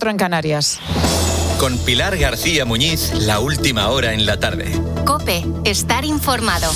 4 en Canarias. Con Pilar García Muñiz, la última hora en la tarde. COPE, estar informado.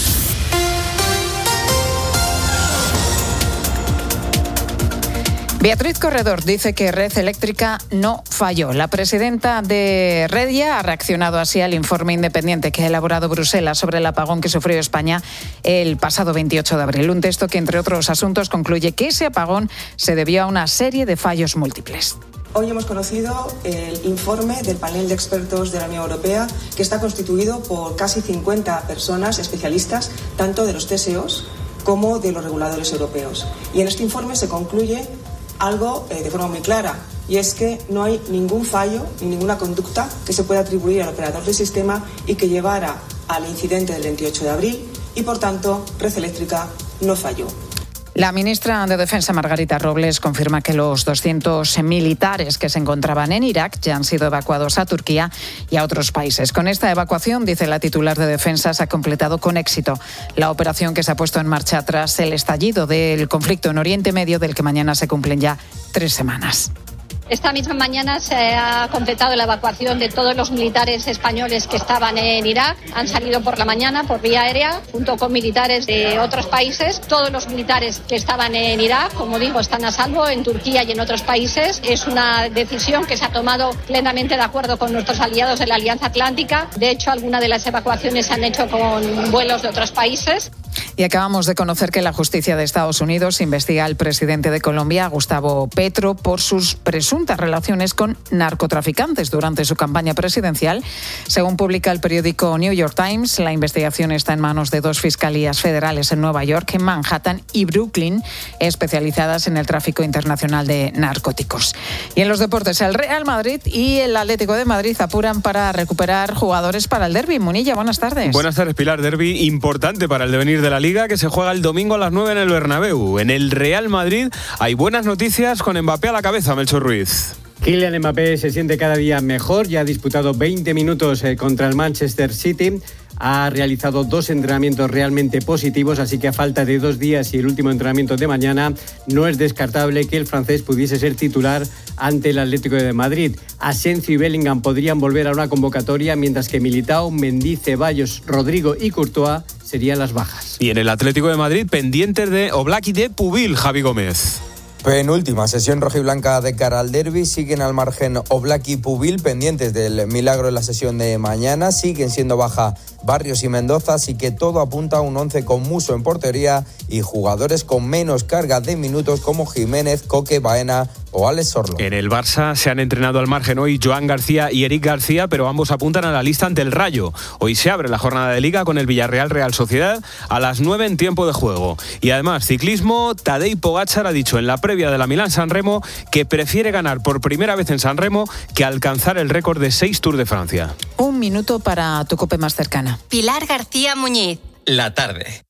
Beatriz Corredor dice que Red Eléctrica no falló. La presidenta de Redia ha reaccionado así al informe independiente que ha elaborado Bruselas sobre el apagón que sufrió España el pasado 28 de abril. Un texto que, entre otros asuntos, concluye que ese apagón se debió a una serie de fallos múltiples. Hoy hemos conocido el informe del panel de expertos de la Unión Europea, que está constituido por casi 50 personas especialistas, tanto de los TSOs como de los reguladores europeos. Y en este informe se concluye algo de forma muy clara, y es que no hay ningún fallo ni ninguna conducta que se pueda atribuir al operador del sistema y que llevara al incidente del 28 de abril y, por tanto, Red Eléctrica no falló. La ministra de Defensa, Margarita Robles, confirma que los 200 militares que se encontraban en Irak ya han sido evacuados a Turquía y a otros países. Con esta evacuación, dice la titular de Defensa, se ha completado con éxito la operación que se ha puesto en marcha tras el estallido del conflicto en Oriente Medio, del que mañana se cumplen ya 3 semanas. Esta misma mañana se ha completado la evacuación de todos los militares españoles que estaban en Irak. Han salido por la mañana por vía aérea, junto con militares de otros países. Todos los militares que estaban en Irak, como digo, están a salvo en Turquía y en otros países. Es una decisión que se ha tomado plenamente de acuerdo con nuestros aliados de la Alianza Atlántica. De hecho, algunas de las evacuaciones se han hecho con vuelos de otros países. Y acabamos de conocer que la justicia de Estados Unidos investiga al presidente de Colombia, Gustavo Petro, por sus presuntas relaciones con narcotraficantes durante su campaña presidencial. Según publica el periódico New York Times, la investigación está en manos de 2 fiscalías federales en Nueva York, en Manhattan y Brooklyn, especializadas en el tráfico internacional de narcóticos. Y en los deportes, el Real Madrid y el Atlético de Madrid apuran para recuperar jugadores para el derbi. Munilla, buenas tardes. Buenas tardes, Pilar. Derbi importante para el devenir de la Liga, que se juega el domingo a las 9 en el Bernabéu. En el Real Madrid hay buenas noticias con Mbappé a la cabeza, Melchor Ruiz. Kylian Mbappé se siente cada día mejor, ya ha disputado 20 minutos contra el Manchester City. Ha realizado 2 entrenamientos realmente positivos, así que a falta de 2 días y el último entrenamiento de mañana, no es descartable que el francés pudiese ser titular ante el Atlético de Madrid. Asensio y Bellingham podrían volver a una convocatoria, mientras que Militao, Mendy, Ceballos, Rodrigo y Courtois serían las bajas. Y en el Atlético de Madrid, pendientes de Oblak y de Pubil, Javi Gómez. Penúltima sesión rojiblanca de cara al derbi. Siguen al margen Oblak y Pubil, pendientes del milagro en la sesión de mañana. Siguen siendo baja Barrios y Mendoza, así que todo apunta a un 11 con Muso en portería y jugadores con menos carga de minutos como Jiménez, Coque, Baena o Alex Sorlo. En el Barça se han entrenado al margen hoy Joan García y Eric García, pero ambos apuntan a la lista ante el Rayo. Hoy se abre la jornada de Liga con el Villarreal Real Sociedad a las 9 en tiempo de juego. Y además, ciclismo, Tadej Pogačar ha dicho en la previa de la Milán-San Remo que prefiere ganar por primera vez en San Remo que alcanzar el récord de 6 Tours de Francia. 1 minuto para tu COPE más cercana. Pilar García Muñiz. La tarde.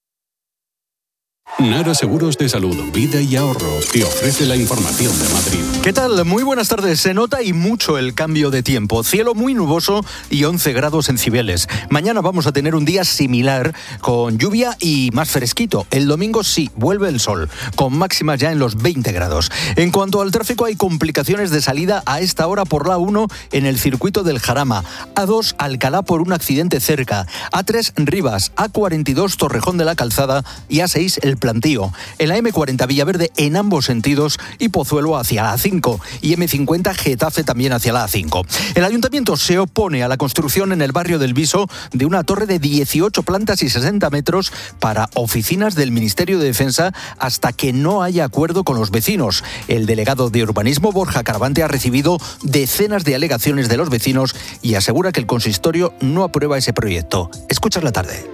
Nara Seguros de Salud, Vida y Ahorro te ofrece la información de Madrid. ¿Qué tal? Muy buenas tardes. Se nota y mucho el cambio de tiempo. Cielo muy nuboso y 11 grados en Cibeles. Mañana vamos a tener un día similar con lluvia y más fresquito. El domingo sí, vuelve el sol, con máximas ya en los 20 grados. En cuanto al tráfico, hay complicaciones de salida a esta hora por la 1 en el circuito del Jarama, A2 Alcalá por un accidente cerca, A3 Rivas, A42 Torrejón de la Calzada y A6 El Plantío. En la M40 Villaverde en ambos sentidos y Pozuelo hacia la A5 y M50 Getafe también hacia la A5. El ayuntamiento se opone a la construcción en el barrio del Viso de una torre de 18 plantas y 60 metros para oficinas del Ministerio de Defensa hasta que no haya acuerdo con los vecinos. El delegado de Urbanismo, Borja Caravante, ha recibido decenas de alegaciones de los vecinos y asegura que el consistorio no aprueba ese proyecto. Escuchas la tarde.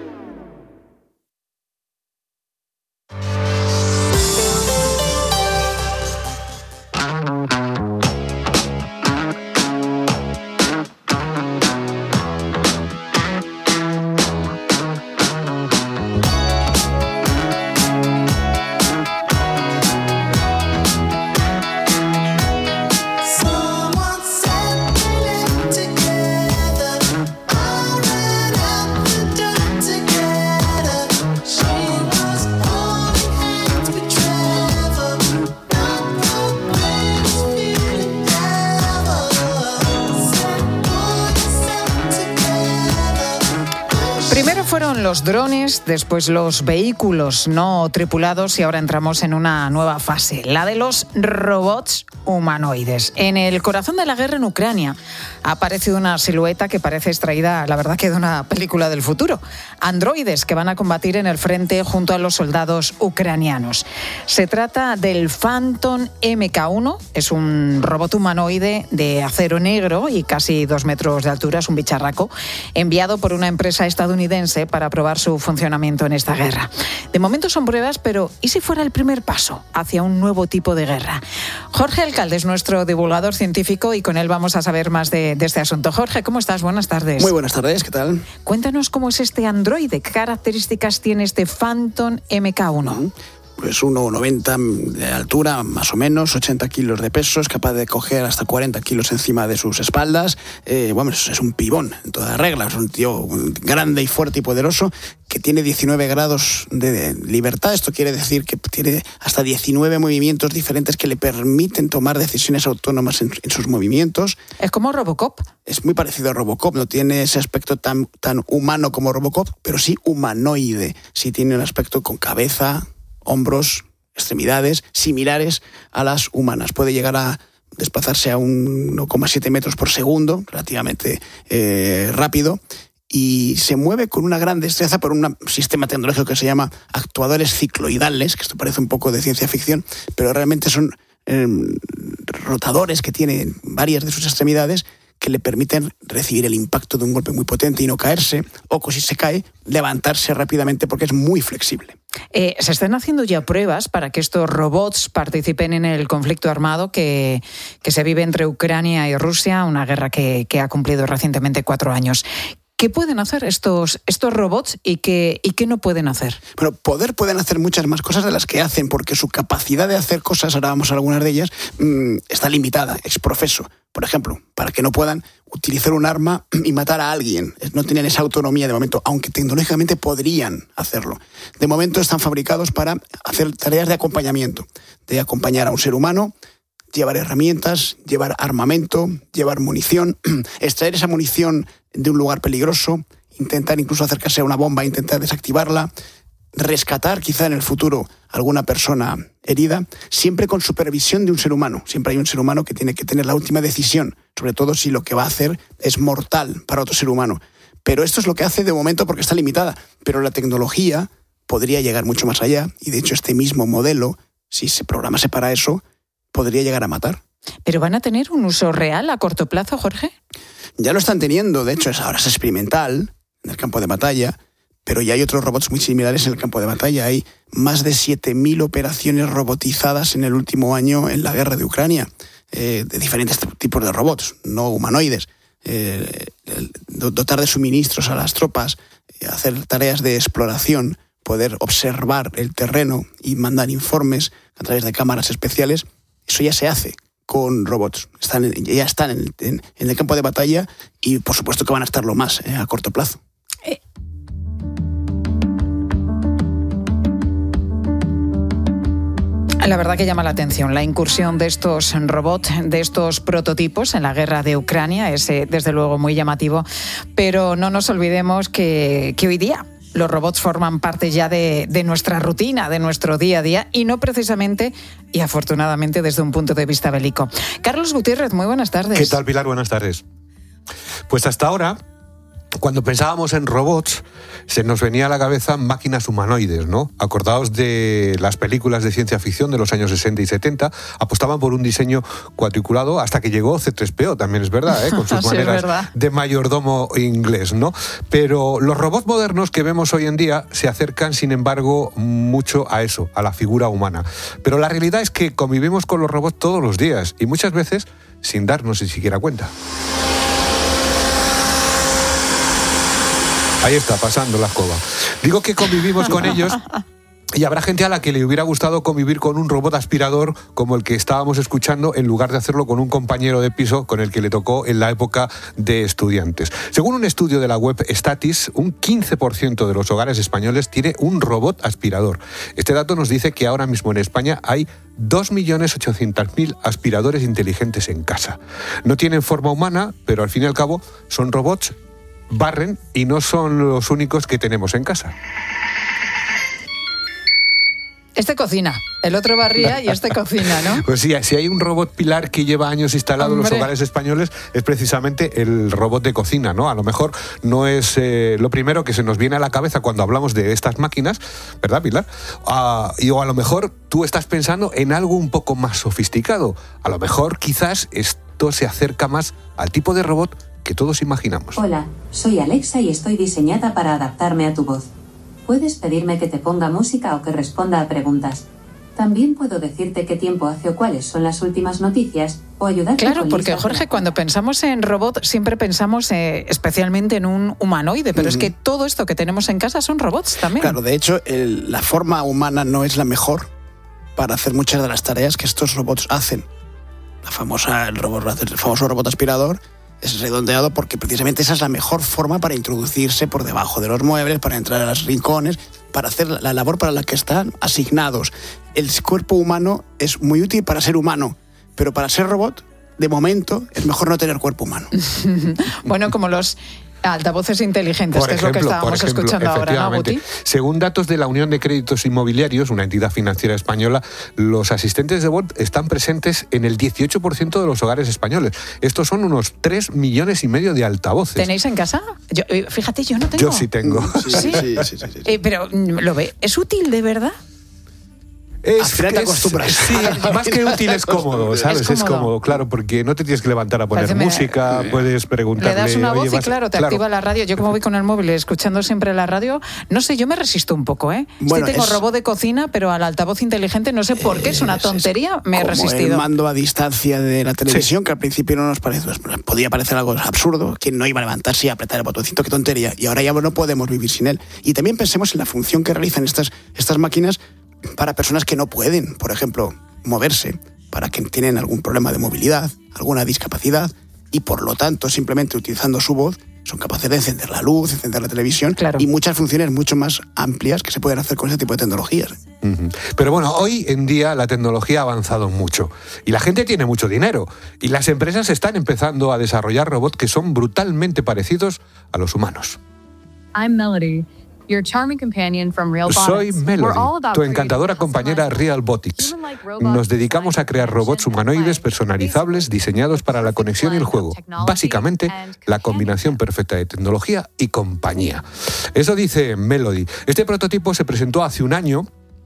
Together, all right up the dirt together. fueron los drones, después los vehículos no tripulados y ahora entramos en una nueva fase, la de los robots humanoides. En el corazón de la guerra en Ucrania ha aparecido una silueta que parece extraída, la verdad, que de una película del futuro. Androides que van a combatir en el frente junto a los soldados ucranianos. Se trata del Phantom MK1, es un robot humanoide de acero negro y casi 2 metros de altura, es un bicharraco, enviado por una empresa estadounidense para probar su funcionamiento en esta guerra. De momento son pruebas, pero ¿y si fuera el primer paso hacia un nuevo tipo de guerra? Jorge Alcalde es nuestro divulgador científico y con él vamos a saber más de este asunto. Jorge, ¿cómo estás? Buenas tardes. Muy buenas tardes, ¿qué tal? Cuéntanos cómo es este androide, qué características tiene este Phantom MK1. Pues 1,90 de altura, más o menos, 80 kilos de peso, es capaz de coger hasta 40 kilos encima de sus espaldas. Es un pibón, en toda regla, es un tío grande y fuerte y poderoso que tiene 19 grados de libertad. Esto quiere decir que tiene hasta 19 movimientos diferentes que le permiten tomar decisiones autónomas en sus movimientos. ¿Es como Robocop? Es muy parecido a Robocop, no tiene ese aspecto tan humano como Robocop, pero sí humanoide. Sí tiene un aspecto con cabeza, hombros, extremidades similares a las humanas. Puede llegar a desplazarse a 1,7 metros por segundo, relativamente rápido, y se mueve con una gran destreza por un sistema tecnológico que se llama actuadores cicloidales, que esto parece un poco de ciencia ficción, pero realmente son rotadores que tienen varias de sus extremidades que le permiten recibir el impacto de un golpe muy potente y no caerse, o si se cae, levantarse rápidamente porque es muy flexible. Se están haciendo ya pruebas para que estos robots participen en el conflicto armado que se vive entre Ucrania y Rusia, una guerra que ha cumplido recientemente 4 años. ¿Qué pueden hacer estos robots y qué no pueden hacer? Bueno, pueden hacer muchas más cosas de las que hacen, porque su capacidad de hacer cosas, ahora vamos a algunas de ellas, está limitada, ex profeso. Por ejemplo, para que no puedan utilizar un arma y matar a alguien. No tienen esa autonomía de momento, aunque tecnológicamente podrían hacerlo. De momento están fabricados para hacer tareas de acompañamiento, de acompañar a un ser humano, llevar herramientas, llevar armamento, llevar munición, extraer esa munición de un lugar peligroso, intentar incluso acercarse a una bomba e intentar desactivarla, rescatar quizá en el futuro alguna persona herida, siempre con supervisión de un ser humano. Siempre hay un ser humano que tiene que tener la última decisión, sobre todo si lo que va a hacer es mortal para otro ser humano. Pero esto es lo que hace de momento porque está limitada. Pero la tecnología podría llegar mucho más allá y de hecho este mismo modelo, si se programase para eso, podría llegar a matar. ¿Pero van a tener un uso real a corto plazo, Jorge? Ya lo están teniendo, de hecho ahora es experimental en el campo de batalla, pero ya hay otros robots muy similares en el campo de batalla. Hay más de 7.000 operaciones robotizadas en el último año en la guerra de Ucrania, de diferentes tipos de robots, no humanoides. Dotar de suministros a las tropas, hacer tareas de exploración, poder observar el terreno y mandar informes a través de cámaras especiales, eso ya se hace con robots. Ya están en el campo de batalla y por supuesto que van a estarlo más a corto plazo. La verdad que llama la atención la incursión de estos robots, de estos prototipos en la guerra de Ucrania. Es desde luego muy llamativo, pero no nos olvidemos que hoy día los robots forman parte ya de nuestra rutina, de nuestro día a día, y no precisamente y afortunadamente desde un punto de vista bélico. Carlos Gutiérrez, muy buenas tardes. ¿Qué tal, Pilar? Buenas tardes. Pues hasta ahora, cuando pensábamos en robots, se nos venía a la cabeza máquinas humanoides, ¿no? Acordaos de las películas de ciencia ficción de los años 60 y 70, apostaban por un diseño cuadriculado hasta que llegó C-3PO, también es verdad, con sus maneras de mayordomo inglés, ¿no? Pero los robots modernos que vemos hoy en día se acercan, sin embargo, mucho a eso, a la figura humana. Pero la realidad es que convivimos con los robots todos los días y muchas veces sin darnos ni siquiera cuenta. Ahí está, pasando la escoba. Digo que convivimos con ellos y habrá gente a la que le hubiera gustado convivir con un robot aspirador como el que estábamos escuchando en lugar de hacerlo con un compañero de piso con el que le tocó en la época de estudiantes. Según un estudio de la web Statis, un 15% de los hogares españoles tiene un robot aspirador. Este dato nos dice que ahora mismo en España hay 2.800.000 aspiradores inteligentes en casa. No tienen forma humana, pero al fin y al cabo son robots barren y no son los únicos que tenemos en casa. Este cocina, el otro barría y este cocina, ¿no? Pues sí, si hay un robot pilar que lleva años instalado en los hogares españoles, es precisamente el robot de cocina, ¿no? A lo mejor no es lo primero que se nos viene a la cabeza cuando hablamos de estas máquinas, ¿verdad, Pilar? O a lo mejor tú estás pensando en algo un poco más sofisticado. A lo mejor quizás esto se acerca más al tipo de robot que todos imaginamos. Hola, soy Alexa y estoy diseñada para adaptarme a tu voz. Puedes pedirme que te ponga música o que responda a preguntas. También puedo decirte qué tiempo hace o cuáles son las últimas noticias o ayudarte Claro, con porque listas Jorge, cuando pensamos en robot siempre pensamos especialmente en un humanoide, pero es que todo esto que tenemos en casa son robots también. Claro, de hecho, la forma humana no es la mejor para hacer muchas de las tareas que estos robots hacen. El famoso robot aspirador es redondeado porque precisamente esa es la mejor forma para introducirse por debajo de los muebles, para entrar a los rincones, para hacer la labor para la que están asignados. El cuerpo humano es muy útil para ser humano, pero para ser robot, de momento, es mejor no tener cuerpo humano. Bueno, como los altavoces inteligentes, que es lo que estábamos escuchando ahora, ¿no, Guti? Según datos de la Unión de Créditos Inmobiliarios, una entidad financiera española, los asistentes de voz están presentes en el 18% de los hogares españoles. Estos son unos 3,5 millones de altavoces. ¿Tenéis en casa? Fíjate, yo no tengo. Yo sí tengo. Sí. Pero, ¿lo ve? ¿Es útil de verdad? Al final te acostumbras. Sí, más que útil es cómodo, ¿sabes? Es cómodo, claro, porque no te tienes que levantar a poner música, puedes preguntarle... Le das una voz y claro, te activa la radio. Yo como voy con el móvil escuchando siempre la radio, no sé, yo me resisto un poco, ¿eh? Bueno, sí tengo robot de cocina, pero al altavoz inteligente no sé por qué, es una tontería, me he resistido. Como el mando a distancia de la televisión, que al principio no nos parece, podía parecer algo absurdo, que no iba a levantarse y apretar el botoncito, qué tontería, y ahora ya no podemos vivir sin él. Y también pensemos en la función que realizan estas máquinas para personas que no pueden, por ejemplo, moverse, para quienes tienen algún problema de movilidad, alguna discapacidad, y por lo tanto, simplemente utilizando su voz, son capaces de encender la luz, encender la televisión, y muchas funciones mucho más amplias que se pueden hacer con ese tipo de tecnologías. Pero bueno, hoy en día la tecnología ha avanzado mucho y la gente tiene mucho dinero y las empresas están empezando a desarrollar robots que son brutalmente parecidos a los humanos. I'm Melody. Soy Melody, tu encantadora compañera Realbotics. Nos dedicamos a crear robots humanoides personalizables diseñados para la conexión y el juego. Básicamente, la combinación perfecta de tecnología y compañía. Eso dice Melody. Este prototipo se presentó hace un año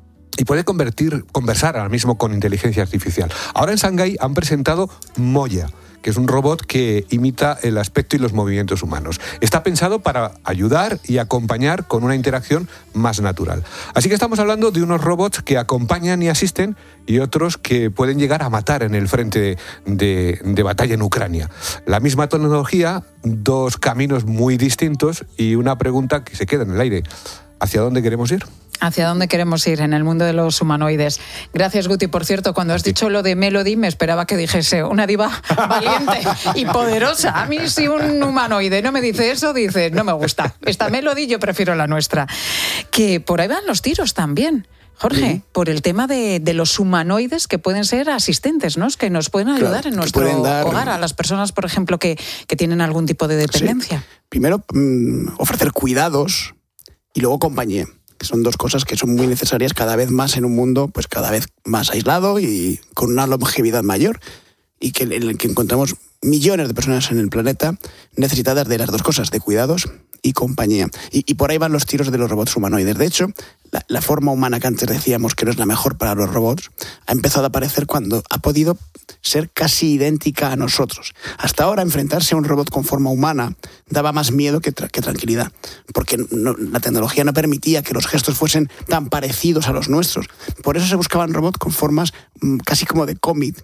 y puede conversar ahora mismo con inteligencia artificial. Ahora en Shanghái han presentado Moya, que es un robot que imita el aspecto y los movimientos humanos. Está pensado para ayudar y acompañar con una interacción más natural. Así que estamos hablando de unos robots que acompañan y asisten y otros que pueden llegar a matar en el frente de batalla en Ucrania. La misma tecnología, dos caminos muy distintos y una pregunta que se queda en el aire. ¿Hacia dónde queremos ir? ¿Hacia dónde queremos ir en el mundo de los humanoides? Gracias, Guti. Por cierto, cuando has dicho lo de Melody, me esperaba que dijese una diva valiente y poderosa. A mí si un humanoide no me dice eso, dice, no me gusta. Esta Melody yo prefiero la nuestra. Que por ahí van los tiros también. Jorge, por el tema de los humanoides que pueden ser asistentes, ¿no? Que nos pueden ayudar en nuestro hogar, a las personas, por ejemplo, que tienen algún tipo de dependencia. Sí. Primero, ofrecer cuidados y luego compañía, que son dos cosas que son muy necesarias cada vez más en un mundo pues cada vez más aislado y con una longevidad mayor, y en el que encontramos millones de personas en el planeta necesitadas de las dos cosas, de cuidados y compañía. Y por ahí van los tiros de los robots humanoides. De hecho, la forma humana que antes decíamos que no es la mejor para los robots, ha empezado a aparecer cuando ha podido ser casi idéntica a nosotros. Hasta ahora, enfrentarse a un robot con forma humana daba más miedo que tranquilidad, porque la tecnología no permitía que los gestos fuesen tan parecidos a los nuestros. Por eso se buscaban robots con formas casi como de cómic,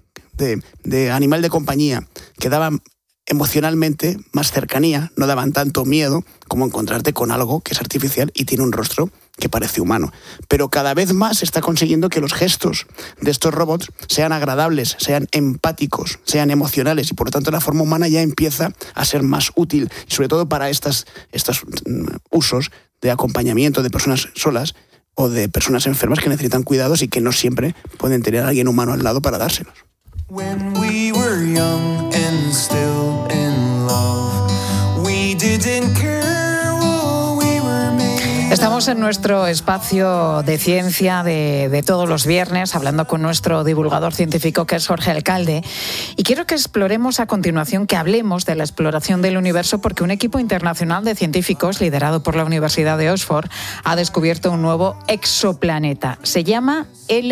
de animal de compañía, que daban emocionalmente más cercanía, no daban tanto miedo como encontrarte con algo que es artificial y tiene un rostro que parece humano. Pero cada vez más se está consiguiendo que los gestos de estos robots sean agradables, sean empáticos, sean emocionales, y por lo tanto la forma humana ya empieza a ser más útil, y sobre todo para estos usos de acompañamiento de personas solas o de personas enfermas que necesitan cuidados y que no siempre pueden tener a alguien humano al lado para dárselos. When we were young and still in love, we didn't care. Seguimos en nuestro espacio de ciencia de todos los viernes, hablando con nuestro divulgador científico, que es Jorge Alcalde. Y quiero que exploremos a continuación, que hablemos de la exploración del universo, porque un equipo internacional de científicos, liderado por la Universidad de Oxford, ha descubierto un nuevo exoplaneta. Se llama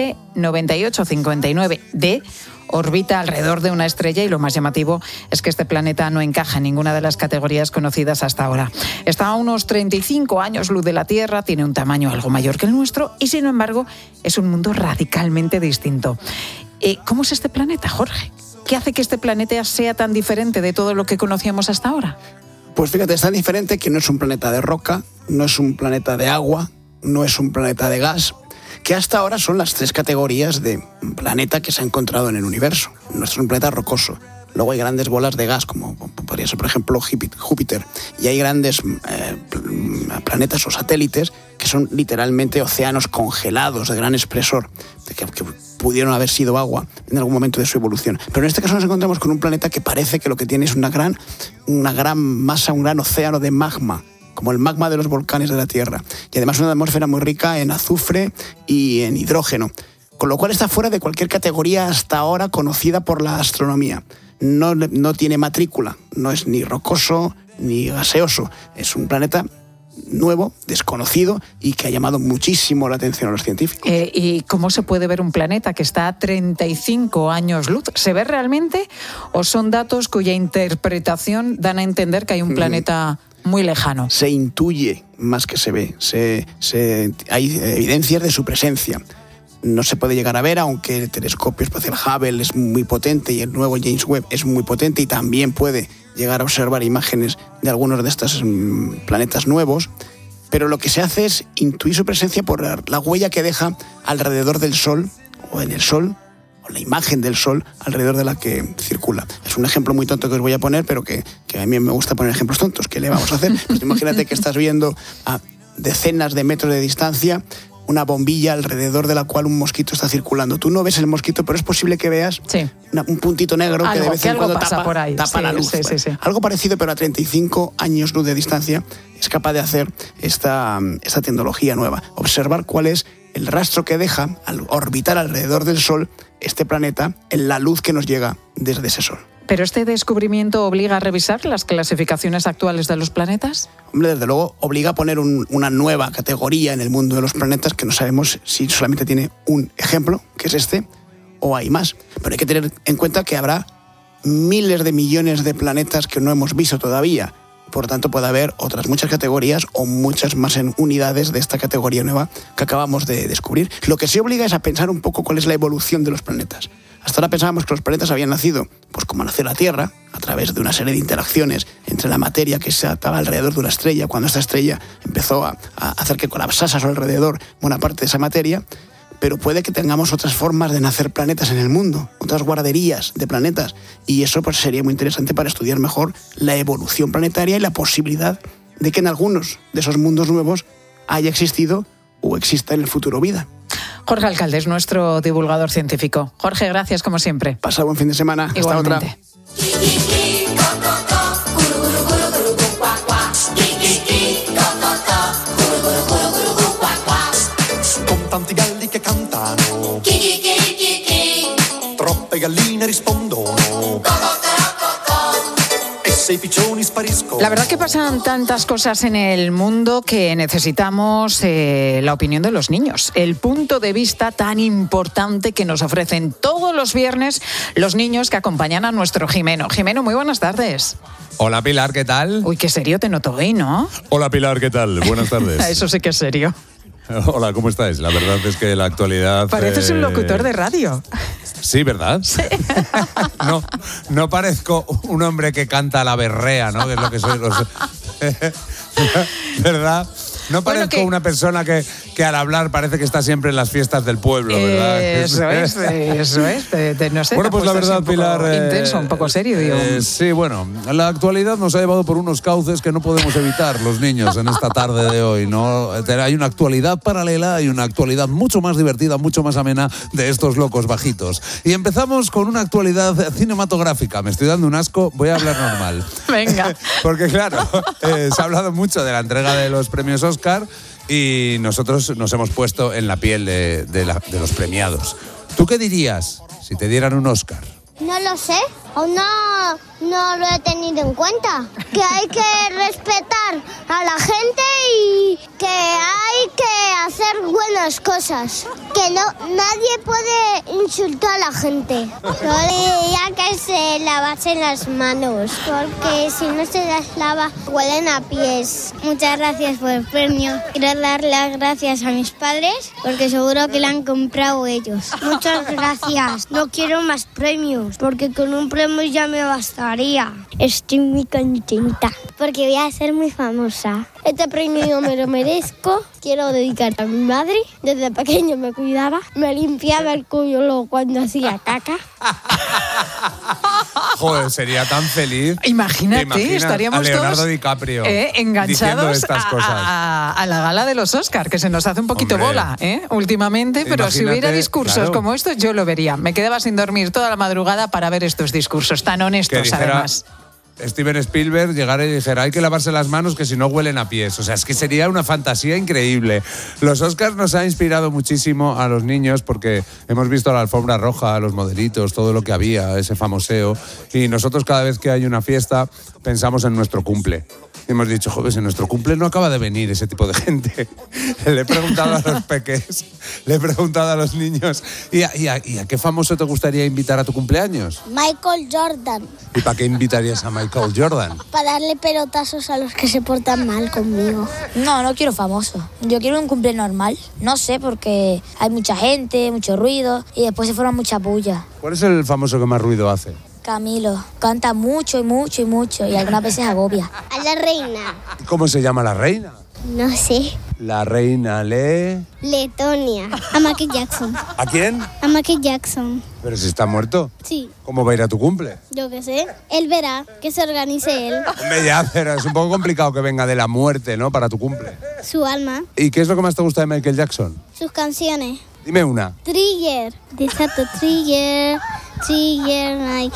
L9859d. Orbita alrededor de una estrella y lo más llamativo es que este planeta no encaja en ninguna de las categorías conocidas hasta ahora. Está a unos 35 años luz de la Tierra, tiene un tamaño algo mayor que el nuestro y, sin embargo, es un mundo radicalmente distinto. ¿Cómo es este planeta, Jorge? ¿Qué hace que este planeta sea tan diferente de todo lo que conocíamos hasta ahora? Pues fíjate, es tan diferente que no es un planeta de roca, no es un planeta de agua, no es un planeta de gas, que hasta ahora son las 3 categorías de planeta que se ha encontrado en el universo. Nuestro es un planeta rocoso. Luego hay grandes bolas de gas, como podría ser, por ejemplo, Júpiter. Y hay grandes planetas o satélites que son literalmente océanos congelados de gran espesor, que pudieron haber sido agua en algún momento de su evolución. Pero en este caso nos encontramos con un planeta que parece que lo que tiene es una gran masa, un gran océano de magma, como el magma de los volcanes de la Tierra. Y además una atmósfera muy rica en azufre y en hidrógeno, con lo cual está fuera de cualquier categoría hasta ahora conocida por la astronomía. No tiene matrícula, no es ni rocoso ni gaseoso. Es un planeta nuevo, desconocido y que ha llamado muchísimo la atención a los científicos. ¿Y cómo se puede ver un planeta que está a 35 años luz? ¿Se ve realmente o son datos cuya interpretación dan a entender que hay un planeta muy lejano? Se intuye más que se ve. Hay evidencias de su presencia. No se puede llegar a ver, aunque el telescopio espacial Hubble es muy potente y el nuevo James Webb es muy potente y también puede llegar a observar imágenes de algunos de estos planetas nuevos. Pero lo que se hace es intuir su presencia por la huella que deja alrededor del Sol, o en el Sol, o la imagen del Sol alrededor de la que circula. Es un ejemplo muy tonto que os voy a poner, pero que a mí me gusta poner ejemplos tontos. ¿Qué le vamos a hacer? Pues imagínate que estás viendo a decenas de metros de distancia una bombilla alrededor de la cual un mosquito está circulando. Tú no ves el mosquito, pero es posible que veas un puntito negro que de vez en cuando tapa la luz. Sí. Algo parecido, pero a 35 años luz de distancia, es capaz de hacer esta tecnología nueva. Observar cuál es el rastro que deja al orbitar alrededor del Sol este planeta en la luz que nos llega desde ese Sol. ¿Pero este descubrimiento obliga a revisar las clasificaciones actuales de los planetas? Hombre, desde luego obliga a poner una nueva categoría en el mundo de los planetas que no sabemos si solamente tiene un ejemplo, que es este, o hay más. Pero hay que tener en cuenta que habrá miles de millones de planetas que no hemos visto todavía. Por tanto, puede haber otras muchas categorías o muchas más en unidades de esta categoría nueva que acabamos de descubrir. Lo que sí obliga es a pensar un poco cuál es la evolución de los planetas. Hasta ahora pensábamos que los planetas habían nacido, pues como nació la Tierra, a través de una serie de interacciones entre la materia que se ataba alrededor de una estrella, cuando esta estrella empezó a hacer que colapsase a su alrededor buena parte de esa materia. Pero puede que tengamos otras formas de nacer planetas en el mundo, otras guarderías de planetas, y eso pues sería muy interesante para estudiar mejor la evolución planetaria y la posibilidad de que en algunos de esos mundos nuevos haya existido o exista en el futuro vida. Jorge Alcalde es nuestro divulgador científico. Jorge, gracias como siempre. Pasa buen fin de semana. Igualmente. Hasta otra. Tanti galli che cantano, troppe galline rispondono, e se i piccioni spariscono. La verdad que pasan tantas cosas en el mundo que necesitamos la opinión de los niños, el punto de vista tan importante que nos ofrecen todos los viernes los niños que acompañan a nuestro Jimeno. Jimeno, muy buenas tardes. Hola Pilar, ¿qué tal? Uy, qué serio te noto hoy, ¿no? Hola Pilar, ¿qué tal? Buenas tardes. Eso sí que es serio. Hola, ¿cómo estáis? La verdad es que la actualidad... Pareces un locutor de radio. Sí, ¿verdad? Sí. No parezco un hombre que canta a la berrea, ¿no? Que es lo que soy. ¿Verdad? No parezco una persona que al hablar parece que está siempre en las fiestas del pueblo, ¿verdad? Eso es. No sé, bueno, pues la verdad, Pilar... intenso, un poco serio, digo. Sí, bueno, la actualidad nos ha llevado por unos cauces que no podemos evitar los niños en esta tarde de hoy, ¿no? Hay una actualidad paralela y una actualidad mucho más divertida, mucho más amena de estos locos bajitos. Y empezamos con una actualidad cinematográfica. Me estoy dando un asco, voy a hablar normal. Venga. Porque claro, se ha hablado mucho de la entrega de los premios Oscar y nosotros nos hemos puesto en la piel de los premiados. ¿Tú qué dirías si te dieran un Oscar? No lo sé, aún no lo he tenido en cuenta. Que hay que respetar a la gente y que hay que hacer buenas cosas. Que nadie puede insultar a la gente. Yo diría que se lavasen las manos, porque si no se las lava, huelen a pies. Muchas gracias por el premio. Quiero dar las gracias a mis padres, porque seguro que lo han comprado ellos. Muchas gracias. No quiero más premios, porque con un premio ya me bastaría. Estoy muy contenta, porque voy a ser muy famosa. Este premio me lo merezco. Quiero dedicar a mi madre. Desde pequeño me cuidaba. Me limpiaba el culo cuando hacía caca. Joder, sería tan feliz. Imagínate, estaríamos a Leonardo todos DiCaprio enganchados estas cosas. A la gala de los Oscar, que se nos hace un poquito bola últimamente, pero Imagínate, si hubiera discursos claro, como estos, yo lo vería. Me quedaba sin dormir toda la madrugada para ver estos discursos tan honestos, además. Steven Spielberg llegara y dijera, hay que lavarse las manos que si no huelen a pies. O sea, es que sería una fantasía increíble. Los Oscars nos ha inspirado muchísimo a los niños porque hemos visto la alfombra roja, los modelitos, todo lo que había, ese famoseo. Y nosotros cada vez que hay una fiesta pensamos en nuestro cumple. Y hemos dicho, joder, en nuestro cumple no acaba de venir ese tipo de gente. Le he preguntado a los peques, le he preguntado a los niños, ¿y a qué famoso te gustaría invitar a tu cumpleaños? Michael Jordan. ¿Y para qué invitarías a Michael Jordan? Para darle pelotazos a los que se portan mal conmigo. No quiero famoso. Yo quiero un cumple normal. No sé, porque hay mucha gente, mucho ruido y después se forma mucha bulla. ¿Cuál es el famoso que más ruido hace? Camilo. Canta mucho y mucho y mucho y algunas veces agobia. A la reina. ¿Cómo se llama la reina? No sé. La reina Letonia. A Michael Jackson. ¿A quién? A Michael Jackson. Pero si está muerto. Sí. ¿Cómo va a ir a tu cumple? Yo qué sé. Él verá, que se organice él. Hombre, ya, pero es un poco complicado que venga de la muerte, ¿no? Para tu cumple. Su alma. ¿Y qué es lo que más te gusta de Michael Jackson? Sus canciones. Dime una. Trigger. Desato Trigger. Trigger.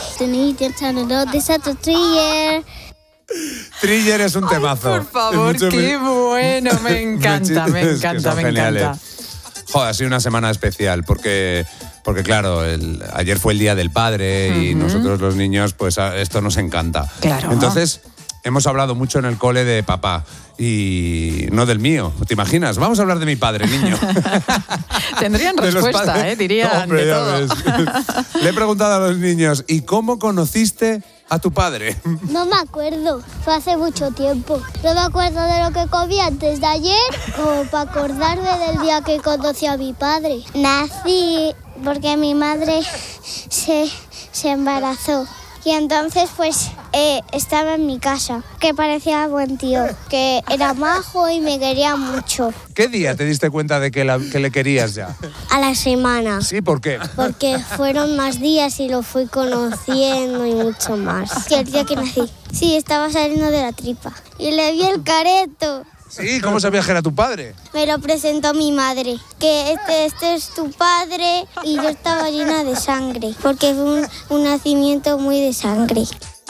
Desato Trigger. Trigger es un temazo. Por favor, qué bueno. Me encanta, me encanta, me encanta. Joder, ha sido una semana especial porque claro, ayer fue el Día del Padre y nosotros los niños, pues esto nos encanta. Claro. Entonces, hemos hablado mucho en el cole de papá y no del mío, ¿te imaginas? Vamos a hablar de mi padre, niño. Tendrían respuesta, dirían Hombre, de ya todo. ves. Le he preguntado a los niños, ¿y cómo conociste a tu padre? No me acuerdo, fue hace mucho tiempo. No me acuerdo de lo que comí antes de ayer, como para acordarme del día que conocí a mi padre. Nací porque mi madre se embarazó. Y entonces pues estaba en mi casa, que parecía buen tío, que era majo y me quería mucho. ¿Qué día te diste cuenta de que le querías ya? A la semana. ¿Sí? ¿Por qué? Porque fueron más días y lo fui conociendo y mucho más. Que el día que nací. Sí, estaba saliendo de la tripa. Y le vi el careto. Sí, ¿cómo sabías que era tu padre? Me lo presentó mi madre, que este es tu padre, y yo estaba llena de sangre, porque fue un nacimiento muy de sangre.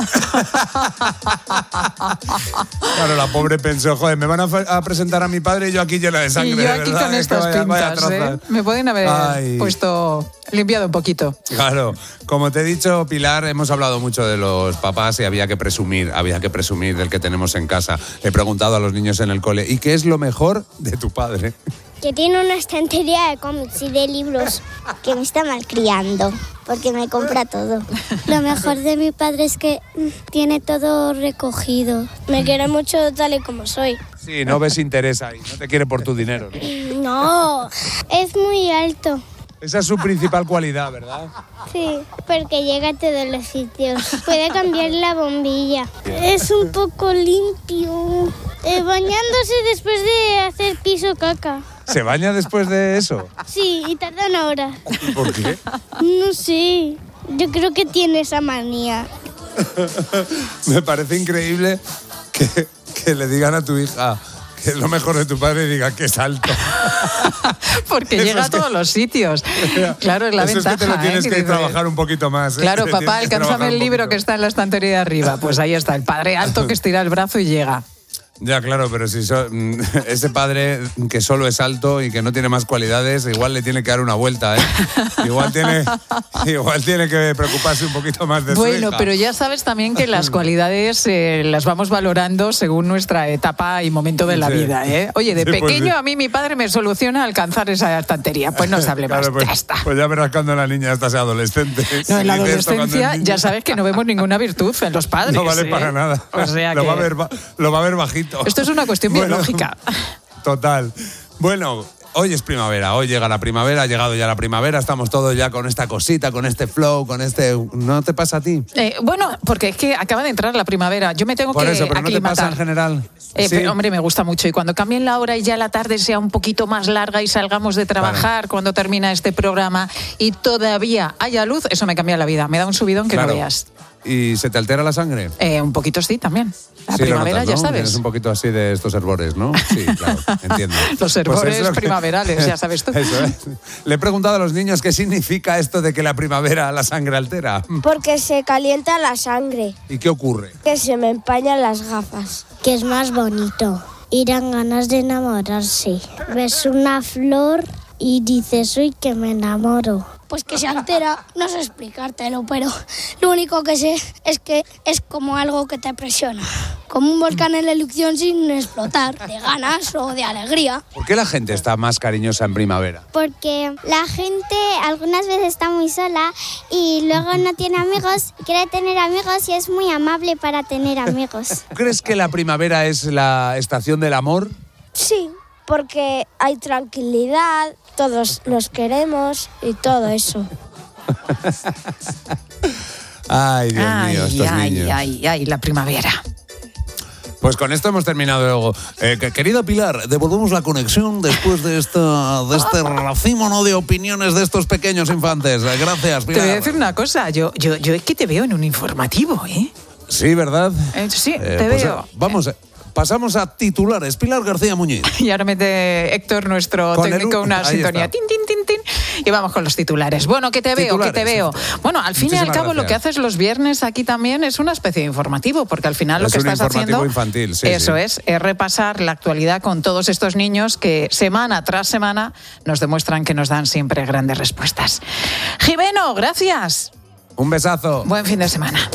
Claro, la pobre pensó, joder, me van a presentar a mi padre y yo aquí llena de sangre. Y yo aquí ¿verdad? con estas pintas, ¿eh? Me pueden haber puesto, limpiado un poquito. Claro, como te he dicho, Pilar, hemos hablado mucho de los papás y había que presumir del que tenemos en casa. Le he preguntado a los niños en el cole, ¿y qué es lo mejor de tu padre? Que tiene una estantería de cómics y de libros que me está malcriando, porque me compra todo. Lo mejor de mi padre es que tiene todo recogido. Me quiere mucho tal y como soy. Sí, no ves interés ahí, no te quiere por tu dinero, ¿no? No, es muy alto. Esa es su principal cualidad, ¿verdad? Sí, porque llega a todos los sitios. Puede cambiar la bombilla. Es un poco limpio. Bañándose después de hacer piso caca. ¿Se baña después de eso? Sí, y tarda una hora. ¿Por qué? No sé, yo creo que tiene esa manía. Me parece increíble que le digan a tu hija que es lo mejor de tu padre y diga que es alto. Porque eso llega a todos los sitios. Claro, es la eso ventaja. Es que te lo tienes que trabajar un poquito más. Claro, papá, alcánzame el libro que está en la estantería de arriba. Pues ahí está, el padre alto que estira el brazo y llega. Ya, claro, pero si ese padre que solo es alto y que no tiene más cualidades, igual le tiene que dar una vuelta, ¿eh? Igual tiene que preocuparse un poquito más de su hija. Bueno, pero ya sabes también que las cualidades las vamos valorando según nuestra etapa y momento de la vida, ¿eh? Oye, de pequeño a mí mi padre me soluciona alcanzar esa estantería. Pues no se hable más, claro, pues, ya está. Pues ya verás cuando la niña esta sea adolescente. No, en la adolescencia ya sabes que no vemos ninguna virtud en los padres. No vale para nada. O sea lo va a ver bajito. Esto es una cuestión biológica. Total. Bueno, hoy es primavera, hoy llega la primavera, ha llegado ya la primavera, estamos todos ya con esta cosita, con este flow, con este... ¿No te pasa a ti? Bueno, porque es que acaba de entrar la primavera, yo me tengo Por que eso, pero aclimatar. ¿no te pasa en general? ¿Sí? Pero, hombre, me gusta mucho. Y cuando cambien la hora y ya la tarde sea un poquito más larga y salgamos de trabajar cuando termina este programa y todavía haya luz, eso me cambia la vida. Me da un subidón que no veas. ¿Y se te altera la sangre? Un poquito sí, también. La sí, primavera, notas, ¿no? ya sabes. Tienes un poquito así de estos hervores, ¿no? Sí, claro, entiendo. Los hervores pues primaverales, ya sabes tú. Eso es. Le he preguntado a los niños qué significa esto de que la primavera la sangre altera. Porque se calienta la sangre. ¿Y qué ocurre? Que se me empañan las gafas. Que es más bonito. Y dan ganas de enamorarse. Ves una flor y dices, uy, que me enamoro. Pues que se altera, no sé explicártelo, pero lo único que sé es que es como algo que te presiona. Como un volcán en erupción sin explotar, de ganas o de alegría. ¿Por qué la gente está más cariñosa en primavera? Porque la gente algunas veces está muy sola y luego no tiene amigos, quiere tener amigos y es muy amable para tener amigos. ¿Crees que la primavera es la estación del amor? Sí, porque hay tranquilidad, todos los queremos y todo eso. Ay, Dios mío, estos niños. Ay, la primavera. Pues con esto hemos terminado luego. Querida Pilar, devolvemos la conexión después de este racimo, ¿no?, de opiniones de estos pequeños infantes. Gracias, Pilar. Te voy a decir una cosa, yo es que te veo en un informativo, ¿eh? Sí, ¿verdad? Sí, te veo. Vamos, pasamos a titulares. Pilar García Muñiz. Y ahora mete Héctor, nuestro técnico, una sintonía. Tin, tin, tin, tin. Y vamos con los titulares. Bueno, que te veo. Bueno, al fin y al cabo, lo que haces los viernes aquí también es una especie de informativo, porque al final lo que estás haciendo... infantil, sí, eso es repasar la actualidad con todos estos niños que semana tras semana nos demuestran que nos dan siempre grandes respuestas. Jimeno, gracias. Un besazo. Buen fin de semana.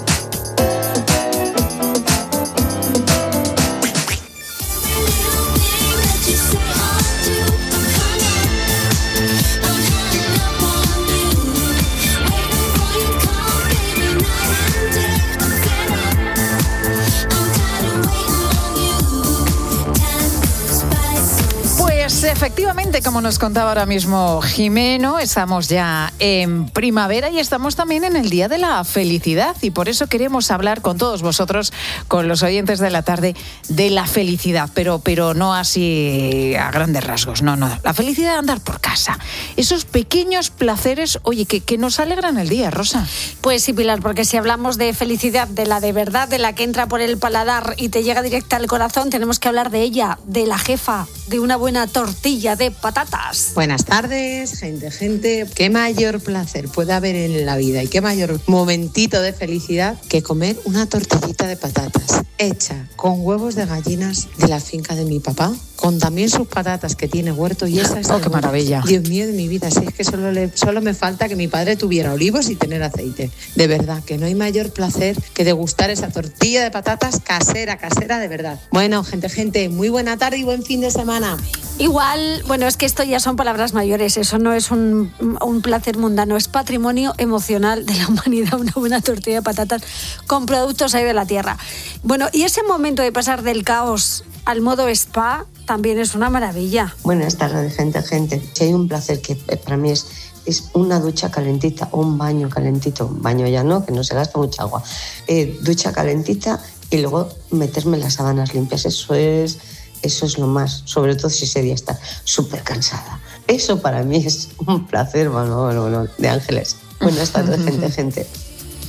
Efectivamente, como nos contaba ahora mismo Jimeno, estamos ya en primavera y estamos también en el Día de la Felicidad y por eso queremos hablar con todos vosotros, con los oyentes de la tarde, de la felicidad, pero no así a grandes rasgos, no, la felicidad de andar por casa, esos pequeños placeres, oye, que nos alegran el día, Rosa. Pues sí, Pilar, porque si hablamos de felicidad, de la de verdad, de la que entra por el paladar y te llega directa al corazón, tenemos que hablar de ella, de la jefa, de una buena tortilla de patatas. Buenas tardes, gente. ¿Qué mayor placer puede haber en la vida y qué mayor momentito de felicidad que comer una tortillita de patatas hecha con huevos de gallinas de la finca de mi papá, con también sus patatas que tiene huerto y esas... ¡Oh, qué maravilla! Dios mío de mi vida, si es que solo me falta que mi padre tuviera olivos y tener aceite. De verdad, que no hay mayor placer que degustar esa tortilla de patatas casera, de verdad. Bueno, gente, muy buena tarde y buen fin de semana. Igual, bueno, es que esto ya son palabras mayores, eso no es un placer mundano, es patrimonio emocional de la humanidad, una buena tortilla de patatas con productos ahí de la tierra. Bueno, y ese momento de pasar del caos al modo spa también es una maravilla. Buenas tardes, gente. Si hay un placer que para mí es una ducha calentita o un baño calentito, un baño ya no, que no se gasta mucha agua, ducha calentita y luego meterme las sábanas limpias, eso es lo más, sobre todo si ese día está súper cansada. Eso para mí es un placer, bueno, de ángeles. Buenas tardes, gente.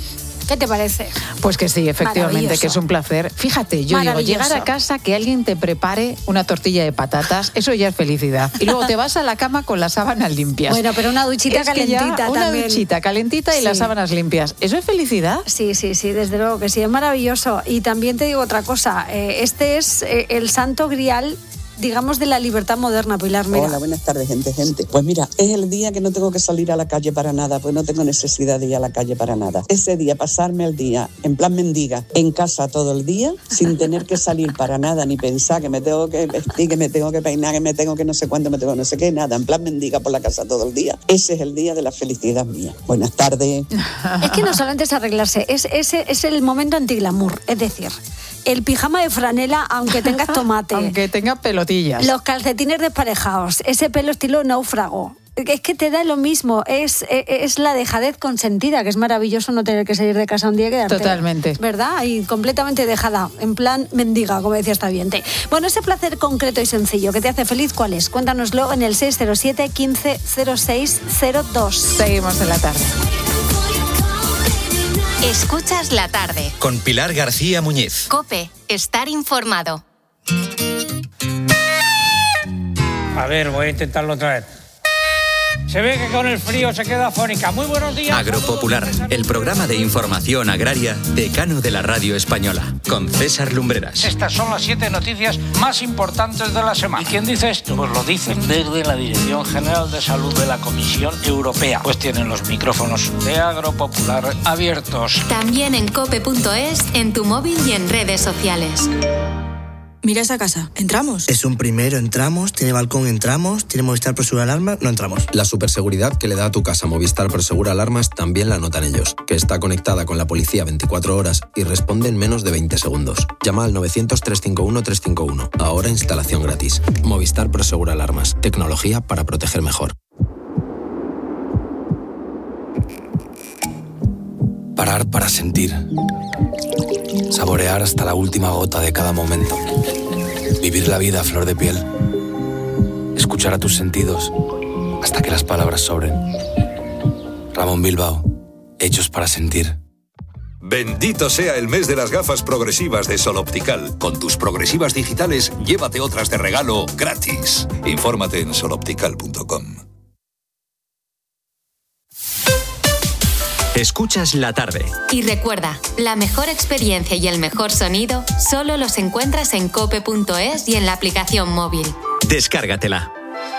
¿Qué te parece? Pues que sí, efectivamente, Maravilloso. que es un placer. Fíjate, yo digo, llegar a casa, que alguien te prepare una tortilla de patatas, eso ya es felicidad. Y luego te vas a la cama con las sábanas limpias. Bueno, pero una duchita calentita una también. duchita calentita y Sí. las sábanas limpias. ¿Eso es felicidad? Sí, desde luego que sí, es maravilloso. Y también te digo otra cosa, este es el santo grial, digamos, de la libertad moderna, Pilar. Mira. Hola, buenas tardes, gente. Pues mira, es el día que no tengo que salir a la calle para nada, pues no tengo necesidad de ir a la calle para nada. Ese día, pasarme el día, en plan mendiga, en casa todo el día, sin tener que salir para nada, ni pensar que me tengo que vestir, que me tengo que peinar, que me tengo que no sé cuánto, me tengo no sé qué, nada, en plan mendiga por la casa todo el día. Ese es el día de la felicidad mía. Buenas tardes. Es que no solamente es arreglarse, es el momento antiglamour, es decir, el pijama de franela, aunque tengas tomate. Aunque tenga pelotillas. Los calcetines desparejados, ese pelo estilo náufrago. Es que te da lo mismo, es la dejadez consentida, que es maravilloso no tener que salir de casa un día y quedarte. Totalmente. ¿Verdad? Y completamente dejada, en plan mendiga, como decía esta oyente. Bueno, ese placer concreto y sencillo que te hace feliz, ¿cuál es? Cuéntanoslo en el 607 15 06 02. Seguimos en la tarde. Escuchas la tarde. Con Pilar García Muñiz. COPE, estar informado. A ver, voy a intentarlo otra vez. Se ve que con el frío se queda afónica. Muy buenos días. Agropopular, el programa de información agraria decano de la radio española, con César Lumbreras. Estas son las 7 noticias más importantes de la semana. ¿Y quién dice esto? Pues lo dicen desde la Dirección General de Salud de la Comisión Europea. Pues tienen los micrófonos de Agropopular abiertos. También en cope.es, en tu móvil y en redes sociales. Mira esa casa, ¿entramos? Es un primero, entramos, tiene balcón, entramos, tiene Movistar Prosegur Alarmas, no entramos. La superseguridad que le da a tu casa Movistar Prosegur Alarmas también la notan ellos, que está conectada con la policía 24 horas y responde en menos de 20 segundos. Llama al 900-351-351, ahora instalación gratis. Movistar Prosegur Alarmas, tecnología para proteger mejor. Parar para sentir. Saborear hasta la última gota de cada momento. Vivir la vida a flor de piel. Escuchar a tus sentidos hasta que las palabras sobren. Ramón Bilbao, hechos para sentir. Bendito sea el mes de las gafas progresivas de Sol Optical. Con tus progresivas digitales, llévate otras de regalo gratis. Infórmate en soloptical.com. Escuchas la tarde. Y recuerda, la mejor experiencia y el mejor sonido solo los encuentras en cope.es y en la aplicación móvil. Descárgatela.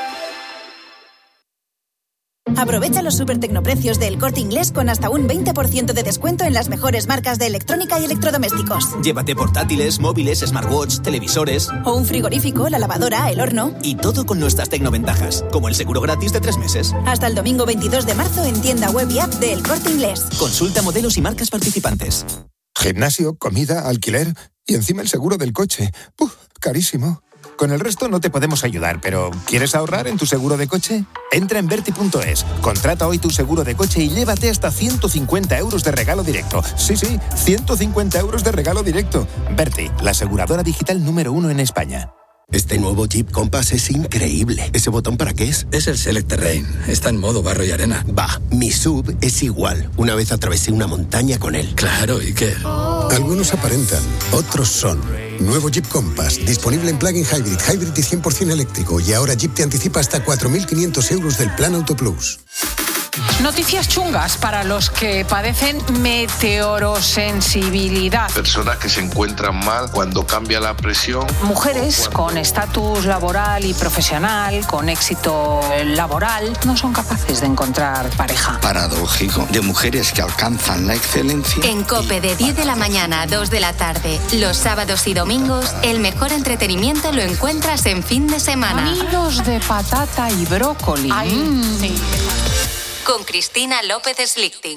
Aprovecha los supertecnoprecios de El Corte Inglés con hasta un 20% de descuento en las mejores marcas de electrónica y electrodomésticos. Llévate portátiles, móviles, smartwatch, televisores... O un frigorífico, la lavadora, el horno... Y todo con nuestras tecnoventajas, como el seguro gratis de 3 meses. Hasta el domingo 22 de marzo en tienda web y app de El Corte Inglés. Consulta modelos y marcas participantes. Gimnasio, comida, alquiler y encima el seguro del coche. Carísimo. Con el resto no te podemos ayudar, pero ¿quieres ahorrar en tu seguro de coche? Entra en Verti.es, contrata hoy tu seguro de coche y llévate hasta 150 euros de regalo directo. Sí, 150 euros de regalo directo. Verti, la aseguradora digital número 1 en España. Este nuevo Jeep Compass es increíble. ¿Ese botón para qué es? Es el Select Terrain. Está en modo barro y arena. Bah, mi SUV es igual. Una vez atravesé una montaña con él. Claro, ¿y qué? Algunos aparentan, otros son. Nuevo Jeep Compass, disponible en plug-in hybrid y 100% eléctrico. Y ahora Jeep te anticipa hasta 4.500 euros del Plan Auto Plus. Noticias chungas para los que padecen meteorosensibilidad. Personas que se encuentran mal cuando cambia la presión. Mujeres con estatus laboral y profesional, con éxito laboral, no son capaces de encontrar pareja. Paradójico. De mujeres que alcanzan la excelencia. En COPE de 10 de la mañana a 2 de la tarde, los sábados y domingos, el mejor entretenimiento lo encuentras en fin de semana. Nidos de patata y brócoli. Sí. Con Cristina López Slichting.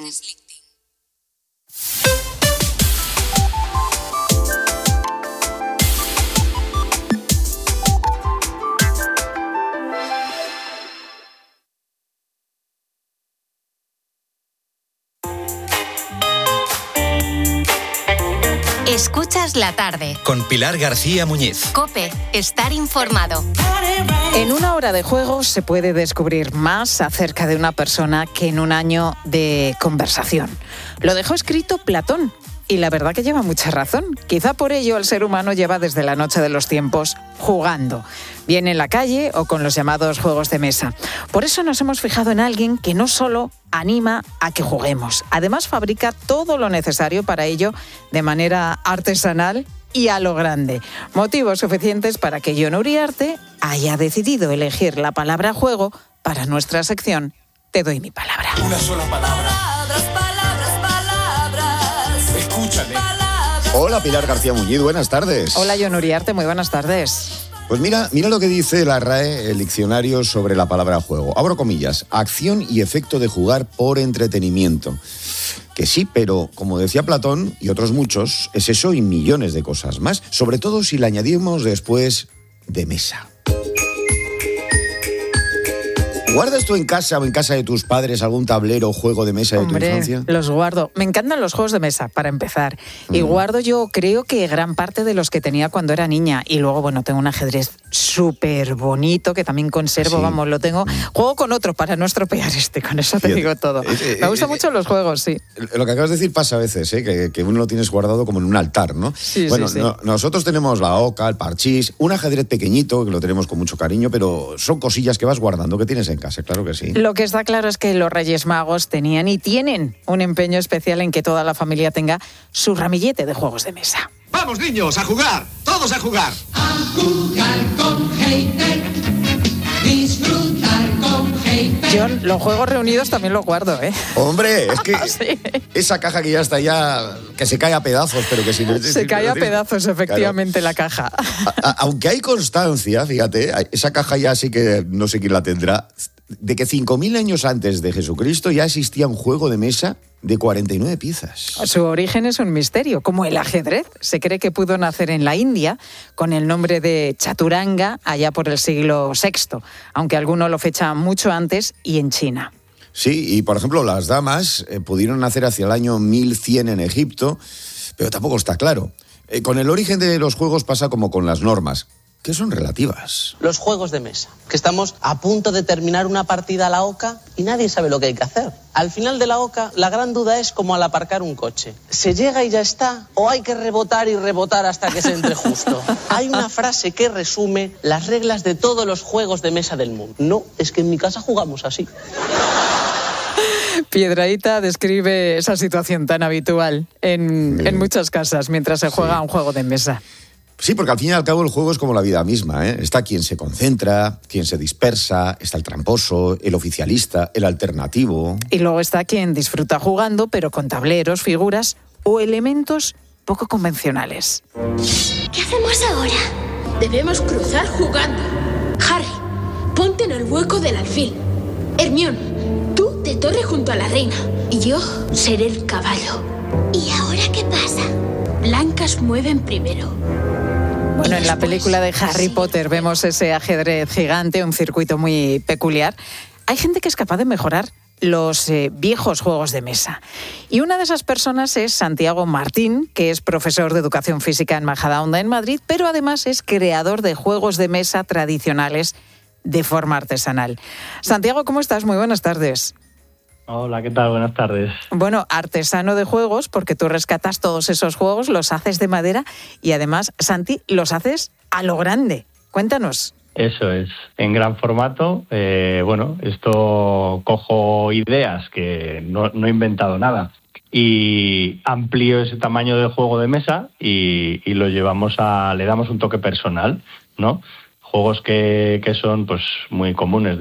Escuchas la tarde. Con Pilar García Muñiz. COPE. Estar informado. En una hora de juego se puede descubrir más acerca de una persona que en un año de conversación. Lo dejó escrito Platón. Y la verdad que lleva mucha razón. Quizá por ello el ser humano lleva desde la noche de los tiempos jugando, bien en la calle o con los llamados juegos de mesa. Por eso nos hemos fijado en alguien que no solo anima a que juguemos, además fabrica todo lo necesario para ello de manera artesanal y a lo grande. Motivos suficientes para que Jon Uriarte haya decidido elegir la palabra juego para nuestra sección Te doy mi palabra. Una sola palabra. Hola, Pilar García Muñiz, buenas tardes. Hola, Jon Uriarte, muy buenas tardes. Pues mira lo que dice la RAE, el diccionario, sobre la palabra juego. Abro comillas, acción y efecto de jugar por entretenimiento. Que sí, pero como decía Platón y otros muchos, es eso y millones de cosas más. Sobre todo si le añadimos después de mesa. ¿Guardas tú en casa o en casa de tus padres algún tablero o juego de mesa de tu infancia? Los guardo. Me encantan los juegos de mesa, para empezar. Y guardo yo, creo que gran parte de los que tenía cuando era niña. Y luego, bueno, tengo un ajedrez súper bonito que también conservo, ¿Sí? Vamos, lo tengo. Juego con otro para no estropear con eso te digo todo. Me gustan mucho los juegos, sí. Lo que acabas de decir pasa a veces, que uno lo tienes guardado como en un altar, ¿no? Sí, bueno, sí. Nosotros tenemos la oca, el parchís, un ajedrez pequeñito, que lo tenemos con mucho cariño, pero son cosillas que vas guardando, que tienes en casa, claro que sí. Lo que está claro es que los Reyes Magos tenían y tienen un empeño especial en que toda la familia tenga su ramillete de juegos de mesa. ¡Vamos, niños, a jugar! ¡Todos a jugar! A jugar con Heiner, disfrutar con Heiner. John, los juegos reunidos también los guardo, ¿eh? Hombre, es que sí. Esa caja que ya está que se cae a pedazos, pero que si no... Se cae a pedazos, efectivamente, claro. La caja. Aunque hay constancia, fíjate, esa caja ya sí que no sé quién la tendrá, de que 5.000 años antes de Jesucristo ya existía un juego de mesa de 49 piezas. Su origen es un misterio, como el ajedrez. Se cree que pudo nacer en la India con el nombre de chaturanga allá por el siglo VI, aunque algunos lo fechan mucho antes, y en China. Sí, y por ejemplo las damas pudieron nacer hacia el año 1100 en Egipto, pero tampoco está claro. Con el origen de los juegos pasa como con las normas, que son relativas. Los juegos de mesa, que estamos a punto de terminar una partida a la oca y nadie sabe lo que hay que hacer. Al final de la oca, la gran duda es como al aparcar un coche. ¿Se llega y ya está? ¿O hay que rebotar y rebotar hasta que se entre justo? Hay una frase que resume las reglas de todos los juegos de mesa del mundo. No, es que en mi casa jugamos así. Piedrahita describe esa situación tan habitual en muchas casas mientras se juega un juego de mesa. Sí, porque al fin y al cabo el juego es como la vida misma, ¿eh? Está quien se concentra, quien se dispersa, está el tramposo, el oficialista, el alternativo. Y luego está quien disfruta jugando, pero con tableros, figuras o elementos poco convencionales. ¿Qué hacemos ahora? Debemos cruzar jugando. Harry, ponte en el hueco del alfil. Hermione, tú de torre junto a la reina. Y yo seré el caballo. ¿Y ahora qué pasa? Blancas mueven primero. Bueno, en la película de Harry Potter vemos ese ajedrez gigante, un circuito muy peculiar. Hay gente que es capaz de mejorar los viejos juegos de mesa. Y una de esas personas es Santiago Martín, que es profesor de Educación Física en Majadahonda, en Madrid, pero además es creador de juegos de mesa tradicionales de forma artesanal. Santiago, ¿cómo estás? Muy buenas tardes. Hola, ¿qué tal? Buenas tardes. Bueno, artesano de juegos, porque tú rescatas todos esos juegos, los haces de madera y además, Santi, los haces a lo grande. Cuéntanos. Eso es, en gran formato. Esto cojo ideas que no he inventado nada y amplío ese tamaño del juego de mesa y lo llevamos le damos un toque personal, ¿no? Juegos que son pues muy comunes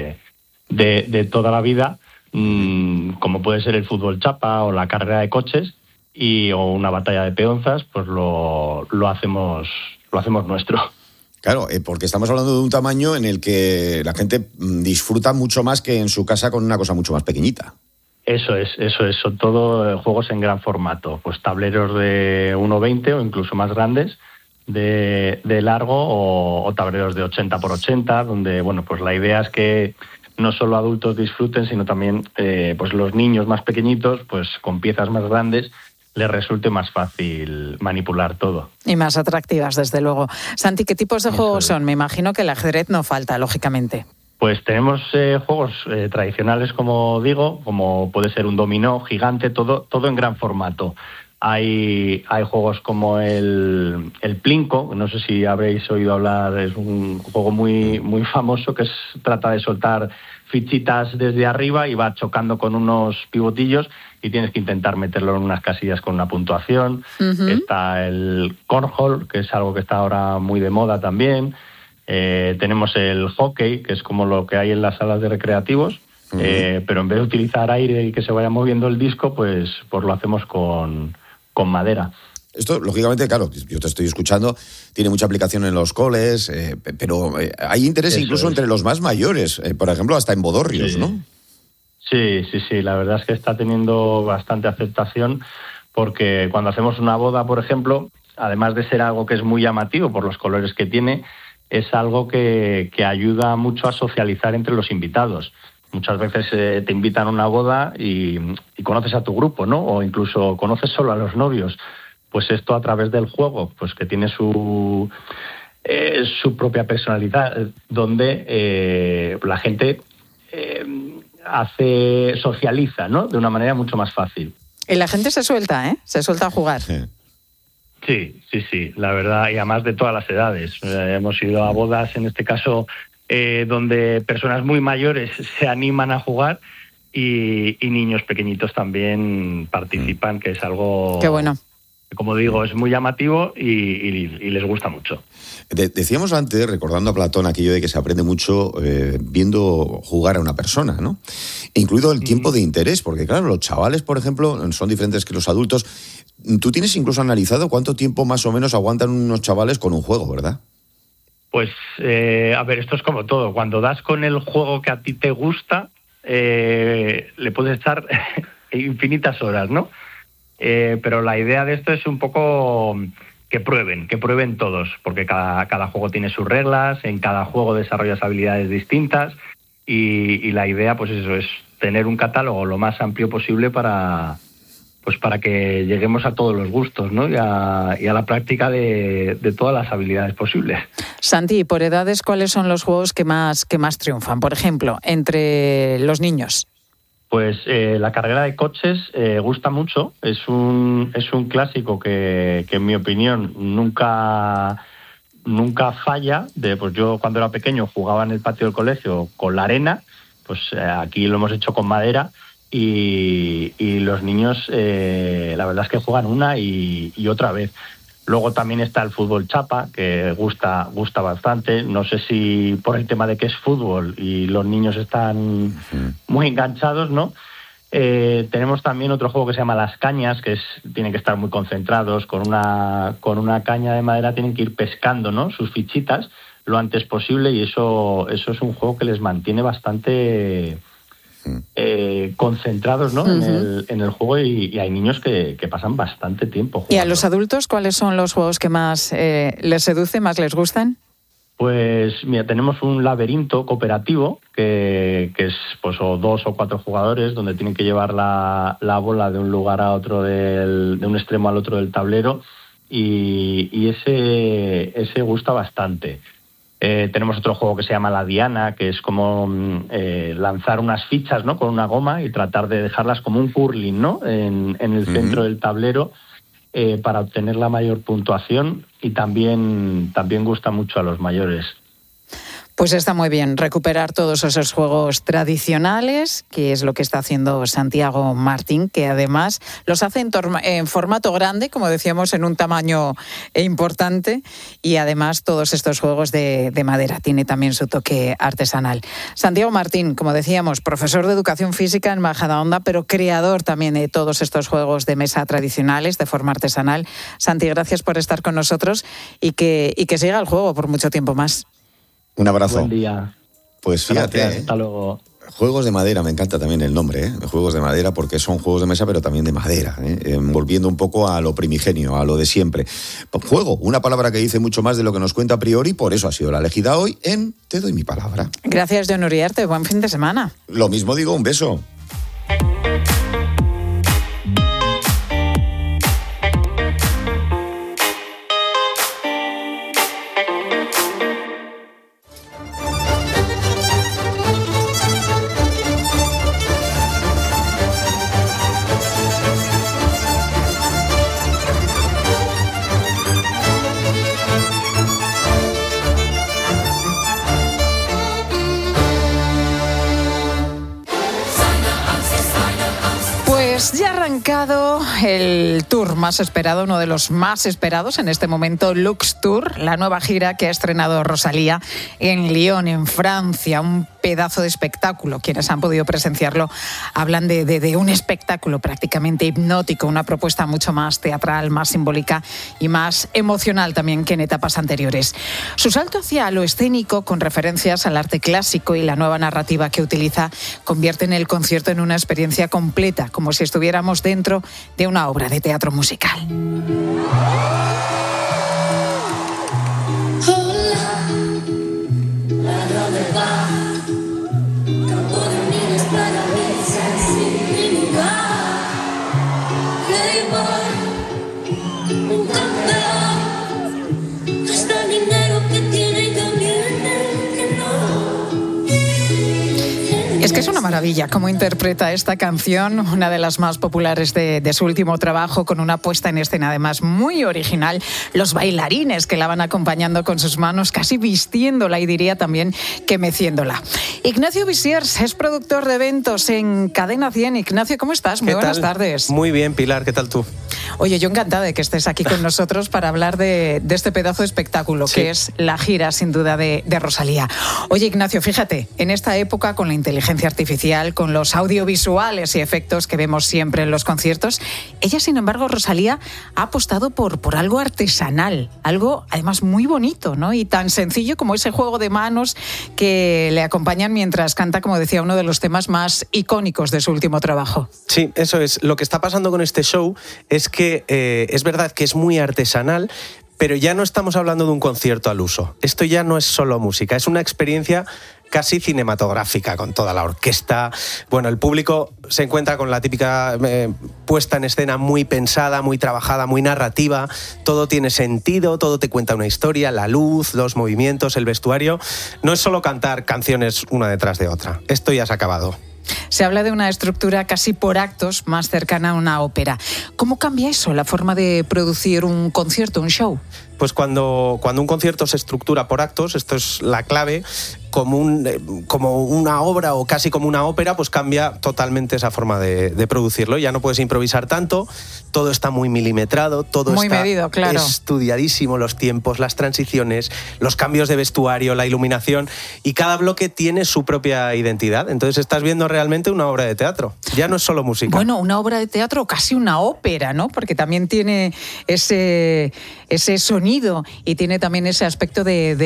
de toda la vida, como puede ser el fútbol chapa o la carrera de coches o una batalla de peonzas, pues lo hacemos nuestro. Claro, porque estamos hablando de un tamaño en el que la gente disfruta mucho más que en su casa con una cosa mucho más pequeñita. Eso es. Son todo juegos en gran formato, pues tableros de 1,20 o incluso más grandes, de largo o tableros de 80 por 80, donde pues la idea es que no solo adultos disfruten, sino también pues los niños más pequeñitos, pues con piezas más grandes, les resulte más fácil manipular todo. Y más atractivas, desde luego. Santi, ¿qué tipos de juegos son? Me imagino que el ajedrez no falta, lógicamente. Pues tenemos juegos tradicionales, como digo, como puede ser un dominó gigante, todo en gran formato. Hay juegos como el Plinko, no sé si habréis oído hablar, es un juego muy, muy famoso que trata de soltar fichitas desde arriba y va chocando con unos pivotillos y tienes que intentar meterlo en unas casillas con una puntuación. Uh-huh. Está el cornhole, que es algo que está ahora muy de moda también. Tenemos el hockey, que es como lo que hay en las salas de recreativos, uh-huh. Pero en vez de utilizar aire y que se vaya moviendo el disco, pues lo hacemos con madera. Esto, lógicamente, claro, yo te estoy escuchando, tiene mucha aplicación en los coles, pero hay interés incluso entre los más mayores, por ejemplo, hasta en bodorrios, sí. ¿no? Sí, la verdad es que está teniendo bastante aceptación, porque cuando hacemos una boda, por ejemplo, además de ser algo que es muy llamativo por los colores que tiene, es algo que ayuda mucho a socializar entre los invitados. Muchas veces te invitan a una boda y conoces a tu grupo, ¿no? O incluso conoces solo a los novios. Pues esto a través del juego, pues que tiene su propia personalidad, donde la gente socializa, ¿no? De una manera mucho más fácil. Y la gente se suelta, ¿eh? Se suelta a jugar. Sí, la verdad, y además de todas las edades. Hemos ido a bodas, en este caso, donde personas muy mayores se animan a jugar y niños pequeñitos también participan, que es algo... Qué bueno. Como digo, es muy llamativo y les gusta mucho. Decíamos antes, recordando a Platón, aquello de que se aprende mucho viendo jugar a una persona, ¿no? Incluido el tiempo de interés, porque claro, los chavales, por ejemplo, son diferentes que los adultos. Tú tienes incluso analizado cuánto tiempo más o menos aguantan unos chavales con un juego, ¿verdad? Pues, a ver, esto es como todo. Cuando das con el juego que a ti te gusta, le puedes echar infinitas horas, ¿no? Pero la idea de esto es un poco que prueben todos, porque cada juego tiene sus reglas, en cada juego desarrollas habilidades distintas y la idea, pues eso, es tener un catálogo lo más amplio posible para que lleguemos a todos los gustos, ¿no? y a la práctica de todas las habilidades posibles. Santi, por edades, ¿cuáles son los juegos que más triunfan? Por ejemplo, entre los niños. Pues la carrera de coches gusta mucho. Es un clásico que en mi opinión nunca falla. Pues yo cuando era pequeño jugaba en el patio del colegio con la arena, pues aquí lo hemos hecho con madera y los niños la verdad es que juegan una y otra vez. Luego también está el fútbol chapa, que gusta bastante. No sé si por el tema de que es fútbol y los niños están muy enganchados, ¿no? Tenemos también otro juego que se llama Las Cañas, que tienen que estar muy concentrados. Con una caña de madera tienen que ir pescando, ¿no? Sus fichitas lo antes posible y eso es un juego que les mantiene bastante... concentrados, ¿no? En el juego y hay niños que pasan bastante tiempo jugando. ¿Y a los adultos cuáles son los juegos que más les seducen, más les gustan? Pues mira, tenemos un laberinto cooperativo que es pues o 2 o 4 jugadores donde tienen que llevar la bola de un lugar a otro, de un extremo al otro del tablero y ese gusta bastante. Tenemos otro juego que se llama La Diana, que es como lanzar unas fichas, ¿no? Con una goma y tratar de dejarlas como un curling, ¿no? En el centro del tablero para obtener la mayor puntuación y también gusta mucho a los mayores. Pues está muy bien recuperar todos esos juegos tradicionales, que es lo que está haciendo Santiago Martín, que además los hace en formato grande, como decíamos, en un tamaño importante, y además todos estos juegos de madera. Tiene también su toque artesanal. Santiago Martín, como decíamos, profesor de Educación Física en Majadahonda, pero creador también de todos estos juegos de mesa tradicionales de forma artesanal. Santi, gracias por estar con nosotros y que siga el juego por mucho tiempo más. Un abrazo. Buen día. Pues fíjate, hasta luego. Juegos de madera, me encanta también el nombre, Juegos de madera, porque son juegos de mesa, pero también de madera, volviendo un poco a lo primigenio, a lo de siempre. Juego, una palabra que dice mucho más de lo que nos cuenta a priori, por eso ha sido la elegida hoy en Te doy mi palabra. Gracias, John Uriarte. Buen fin de semana. Lo mismo digo, un beso. arrancado el tour más esperado, uno de los más esperados en este momento, Lux Tour, la nueva gira que ha estrenado Rosalía en Lyon, en Francia. Un pedazo de espectáculo. Quienes han podido presenciarlo hablan de un espectáculo prácticamente hipnótico, una propuesta mucho más teatral, más simbólica y más emocional también que en etapas anteriores. Su salto hacia lo escénico, con referencias al arte clásico y la nueva narrativa que utiliza, convierten el concierto en una experiencia completa, como si estuviéramos dentro de una obra de teatro musical. Es que es una maravilla cómo interpreta esta canción, una de las más populares de su último trabajo, con una puesta en escena además muy original. Los bailarines que la van acompañando con sus manos, casi vistiéndola y diría también que meciéndola. Ignacio Visiers es productor de eventos en Cadena 100. Ignacio, ¿cómo estás? Muy buenas tardes. Muy bien, Pilar, ¿qué tal tú? Oye, yo encantada de que estés aquí con nosotros para hablar de este pedazo de espectáculo, sí, que es la gira, sin duda, de Rosalía. Oye, Ignacio, fíjate, en esta época, con la inteligencia artificial, con los audiovisuales y efectos que vemos siempre en los conciertos, ella, sin embargo, Rosalía, ha apostado por algo artesanal, algo además muy bonito, ¿no? Y tan sencillo como ese juego de manos que le acompañan mientras canta, como decía, uno de los temas más icónicos de su último trabajo. Sí, eso es. Lo que está pasando con este show es que es verdad que es muy artesanal, pero ya no estamos hablando de un concierto al uso. Esto ya no es solo música, es una experiencia casi cinematográfica, con toda la orquesta. Bueno, el público se encuentra con la típica puesta en escena muy pensada, muy trabajada, muy narrativa. Todo tiene sentido, todo te cuenta una historia, la luz, los movimientos, el vestuario. No es solo cantar canciones una detrás de otra. Esto ya se ha acabado. Se habla de una estructura casi por actos, más cercana a una ópera. ¿Cómo cambia eso, la forma de producir un concierto, un show? Pues cuando un concierto se estructura por actos, esto es la clave, como una obra o casi como una ópera, pues cambia totalmente esa forma de producirlo. Ya no puedes improvisar tanto, todo está muy milimetrado, todo muy está medido, claro, estudiadísimo, los tiempos, las transiciones, los cambios de vestuario, la iluminación, y cada bloque tiene su propia identidad. Entonces estás viendo realmente una obra de teatro, ya no es solo música. Bueno, una obra de teatro o casi una ópera, ¿no? Porque también tiene ese sonido y tiene también ese aspecto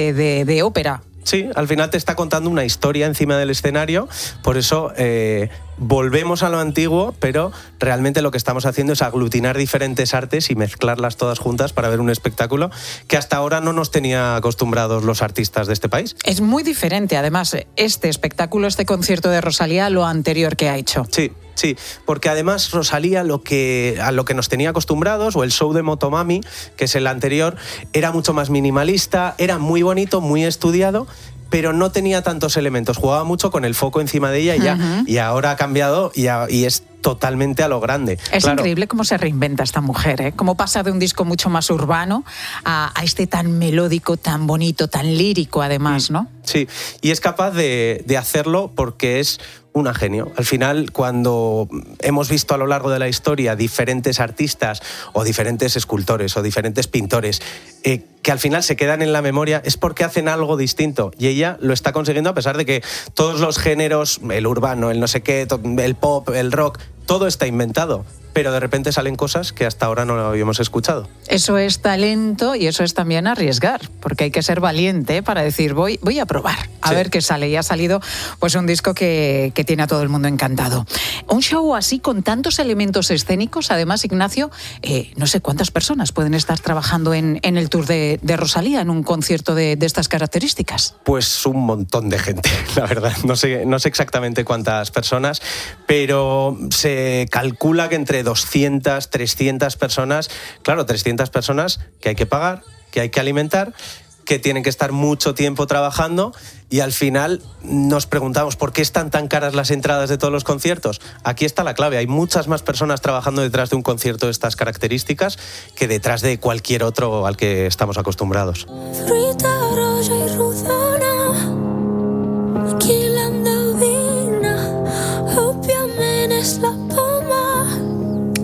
de ópera. Sí, al final te está contando una historia encima del escenario, por eso volvemos a lo antiguo, pero realmente lo que estamos haciendo es aglutinar diferentes artes y mezclarlas todas juntas para ver un espectáculo que hasta ahora no nos tenía acostumbrados los artistas de este país. Es muy diferente, además, este espectáculo, este concierto de Rosalía, a lo anterior que ha hecho. Sí, porque además Rosalía a lo que nos tenía acostumbrados, o el show de Motomami, que es el anterior, era mucho más minimalista, era muy bonito, muy estudiado, pero no tenía tantos elementos, jugaba mucho con el foco encima de ella y ya, y ahora ha cambiado y es totalmente a lo grande. Es increíble cómo se reinventa esta mujer, ¿eh? Cómo pasa de un disco mucho más urbano a este tan melódico, tan bonito, tan lírico además, ¿no? Sí, y es capaz de hacerlo porque es una genio. Al final, cuando hemos visto a lo largo de la historia diferentes artistas o diferentes escultores o diferentes pintores que al final se quedan en la memoria, es porque hacen algo distinto, y ella lo está consiguiendo a pesar de que todos los géneros, el urbano, el no sé qué, el pop, el rock, todo está inventado, pero de repente salen cosas que hasta ahora no habíamos escuchado. Eso es talento y eso es también arriesgar, porque hay que ser valiente para decir voy a probar, a ver qué sale. Y ha salido pues un disco que tiene a todo el mundo encantado. Un show así con tantos elementos escénicos, además, Ignacio, no sé cuántas personas pueden estar trabajando en el tour de Rosalía, en un concierto de estas características. Pues un montón de gente, la verdad. No sé exactamente cuántas personas, pero se calcula que entre 200, 300 personas, claro, 300 personas que hay que pagar, que hay que alimentar, que tienen que estar mucho tiempo trabajando, y al final nos preguntamos ¿por qué están tan caras las entradas de todos los conciertos? Aquí está la clave, hay muchas más personas trabajando detrás de un concierto de estas características que detrás de cualquier otro al que estamos acostumbrados.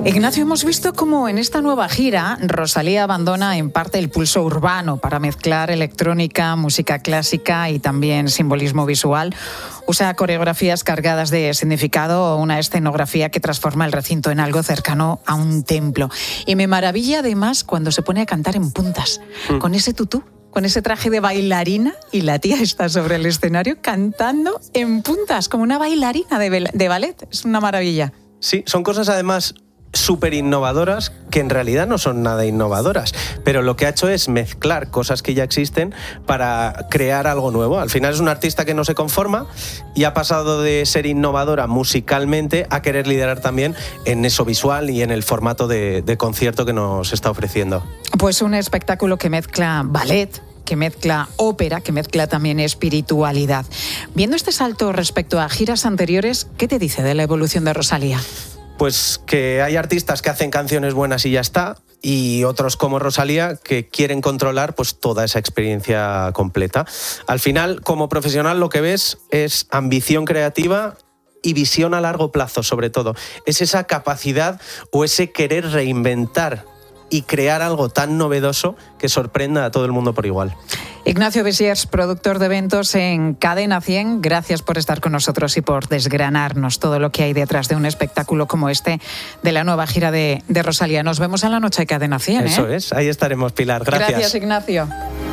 Ignacio, hemos visto cómo en esta nueva gira Rosalía abandona en parte el pulso urbano para mezclar electrónica, música clásica y también simbolismo visual. Usa coreografías cargadas de significado o una escenografía que transforma el recinto en algo cercano a un templo. Y me maravilla además cuando se pone a cantar en puntas, con ese tutú, con ese traje de bailarina, y la tía está sobre el escenario cantando en puntas, como una bailarina de ballet. Es una maravilla. Sí, son cosas además súper innovadoras que en realidad no son nada innovadoras, pero lo que ha hecho es mezclar cosas que ya existen para crear algo nuevo. Al final es una artista que no se conforma y ha pasado de ser innovadora musicalmente a querer liderar también en eso visual y en el formato de concierto que nos está ofreciendo. Pues un espectáculo que mezcla ballet, que mezcla ópera, que mezcla también espiritualidad. Viendo este salto respecto a giras anteriores, ¿qué te dice de la evolución de Rosalía? Pues que hay artistas que hacen canciones buenas y ya está, y otros como Rosalía que quieren controlar pues toda esa experiencia completa. Al final, como profesional, lo que ves es ambición creativa y visión a largo plazo, sobre todo. Es esa capacidad o ese querer reinventar y crear algo tan novedoso que sorprenda a todo el mundo por igual. Ignacio Besiers, productor de eventos en Cadena 100, gracias por estar con nosotros y por desgranarnos todo lo que hay detrás de un espectáculo como este de la nueva gira de Rosalía. Nos vemos en la noche de Cadena 100. Eso es, ahí estaremos, Pilar. Gracias. Gracias, Ignacio.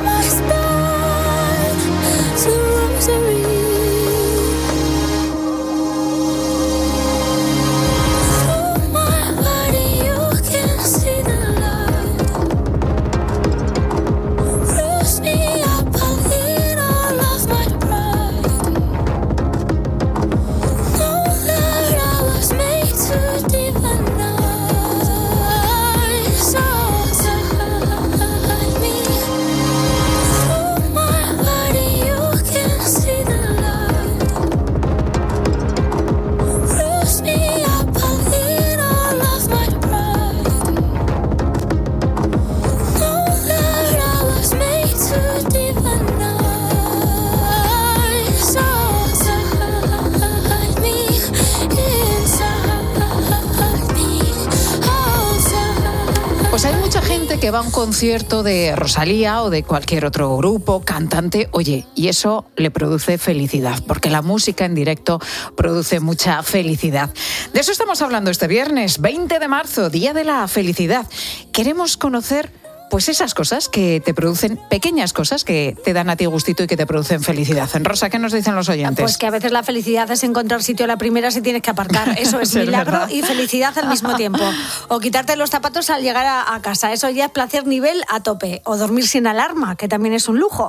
Pues hay mucha gente que va a un concierto de Rosalía o de cualquier otro grupo, cantante, oye, y eso le produce felicidad, porque la música en directo produce mucha felicidad. De eso estamos hablando este viernes, 20 de marzo, Día de la Felicidad. Queremos conocer pues esas cosas que te producen, pequeñas cosas que te dan a ti gustito y que te producen felicidad. En Rosa, ¿qué nos dicen los oyentes? Pues que a veces la felicidad es encontrar sitio a la primera si tienes que aparcar. Eso es milagro y felicidad al mismo tiempo. O quitarte los zapatos al llegar a casa. Eso ya es placer nivel a tope. O dormir sin alarma, que también es un lujo.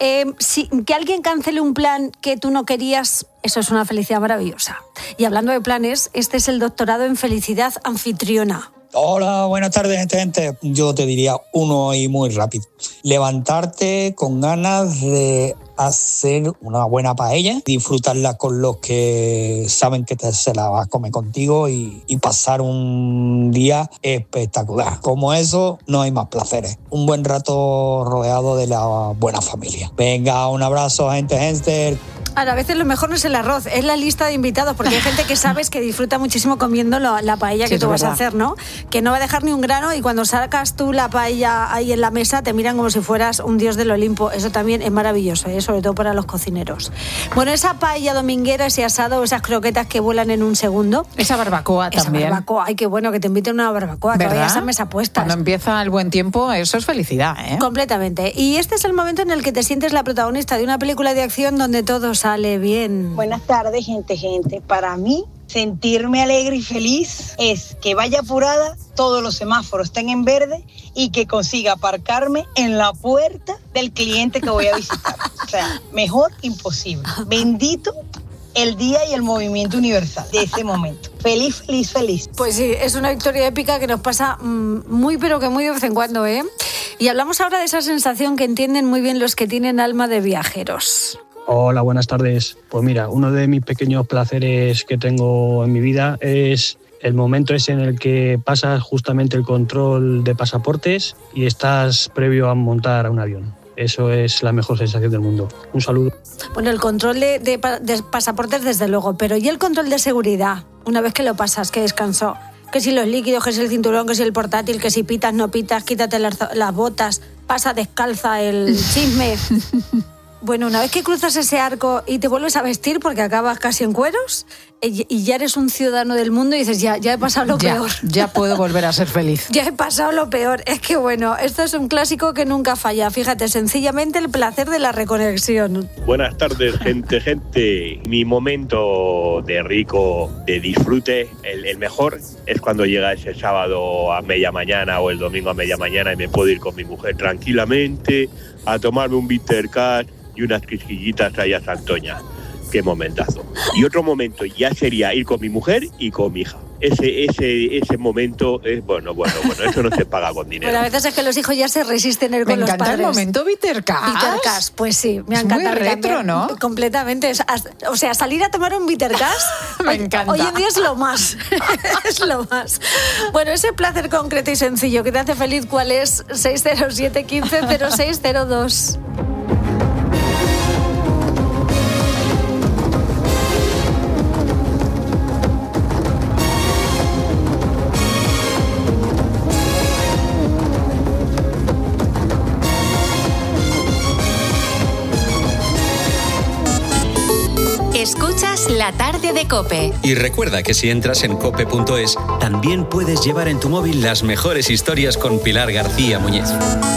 Que alguien cancele un plan que tú no querías, eso es una felicidad maravillosa. Y hablando de planes, este es el doctorado en felicidad anfitriona. Hola, buenas tardes, gente. Yo te diría uno y muy rápido. Levantarte con ganas de hacer una buena paella, disfrutarla con los que saben que se la vas a comer contigo y pasar un día espectacular. Como eso, no hay más placeres. Un buen rato rodeado de la buena familia. Venga, un abrazo, gente. Ahora, a veces lo mejor no es el arroz, es la lista de invitados, porque hay gente que sabes que disfruta muchísimo comiendo la paella que tú vas a hacer, ¿no? Que no va a dejar ni un grano y cuando sacas tú la paella ahí en la mesa te miran como si fueras un dios del Olimpo. Eso también es maravilloso, sobre todo para los cocineros. Bueno, esa paella dominguera, ese asado, esas croquetas que vuelan en un segundo. Esa barbacoa también. Esa barbacoa, ay, qué bueno que te inviten a una barbacoa, ¿verdad? Que vayas a mesa puesta. Cuando empieza el buen tiempo, eso es felicidad, ¿eh? Completamente. Y este es el momento en el que te sientes la protagonista de una película de acción donde todo sale bien. Buenas tardes, gente. Para mí, sentirme alegre y feliz es que vaya apurada, todos los semáforos estén en verde y que consiga aparcarme en la puerta del cliente que voy a visitar. O sea, mejor imposible. Bendito el día y el movimiento universal de ese momento. Feliz. Pues sí, es una victoria épica que nos pasa muy pero que muy de vez en cuando, ¿eh? Y hablamos ahora de esa sensación que entienden muy bien los que tienen alma de viajeros. Hola, buenas tardes. Pues mira, uno de mis pequeños placeres que tengo en mi vida es el momento ese en el que pasas justamente el control de pasaportes y estás previo a montar a un avión. Eso es la mejor sensación del mundo. Un saludo. Bueno, el control de pasaportes desde luego, pero ¿y el control de seguridad? Una vez que lo pasas, qué descanso. que si los líquidos, que si el cinturón, que si el portátil, que si pitas, no pitas, quítate las botas, pasa descalza el chisme. Bueno, una vez que cruzas ese arco y te vuelves a vestir porque acabas casi en cueros y ya eres un ciudadano del mundo y dices, ya he pasado lo peor. Ya puedo volver a ser feliz. Ya he pasado lo peor. Es que bueno, esto es un clásico que nunca falla. Fíjate, sencillamente el placer de la reconexión. Buenas tardes, gente. Mi momento de rico, de disfrute, el mejor es cuando llega ese sábado a media mañana o el domingo a media mañana y me puedo ir con mi mujer tranquilamente a tomarme un bitter cat y unas quisquillitas ahí a Santoña. Qué momentazo. Y otro momento ya sería ir con mi mujer y con mi hija. Ese momento es bueno, eso no se paga con dinero. Bueno, a veces es que los hijos ya se resisten a ir con los padres. Me encanta el momento Bitter Cash. Pues sí, me encanta. Muy retro, ¿no? Completamente. O sea, salir a tomar un Bitter Cash me encanta. Hoy en día es lo más. Es lo más. Bueno, ese placer concreto y sencillo que te hace feliz, ¿cuál es? 607 15 0602. Escuchas La Tarde de COPE. Y recuerda que si entras en cope.es, también puedes llevar en tu móvil las mejores historias con Pilar García Muñiz.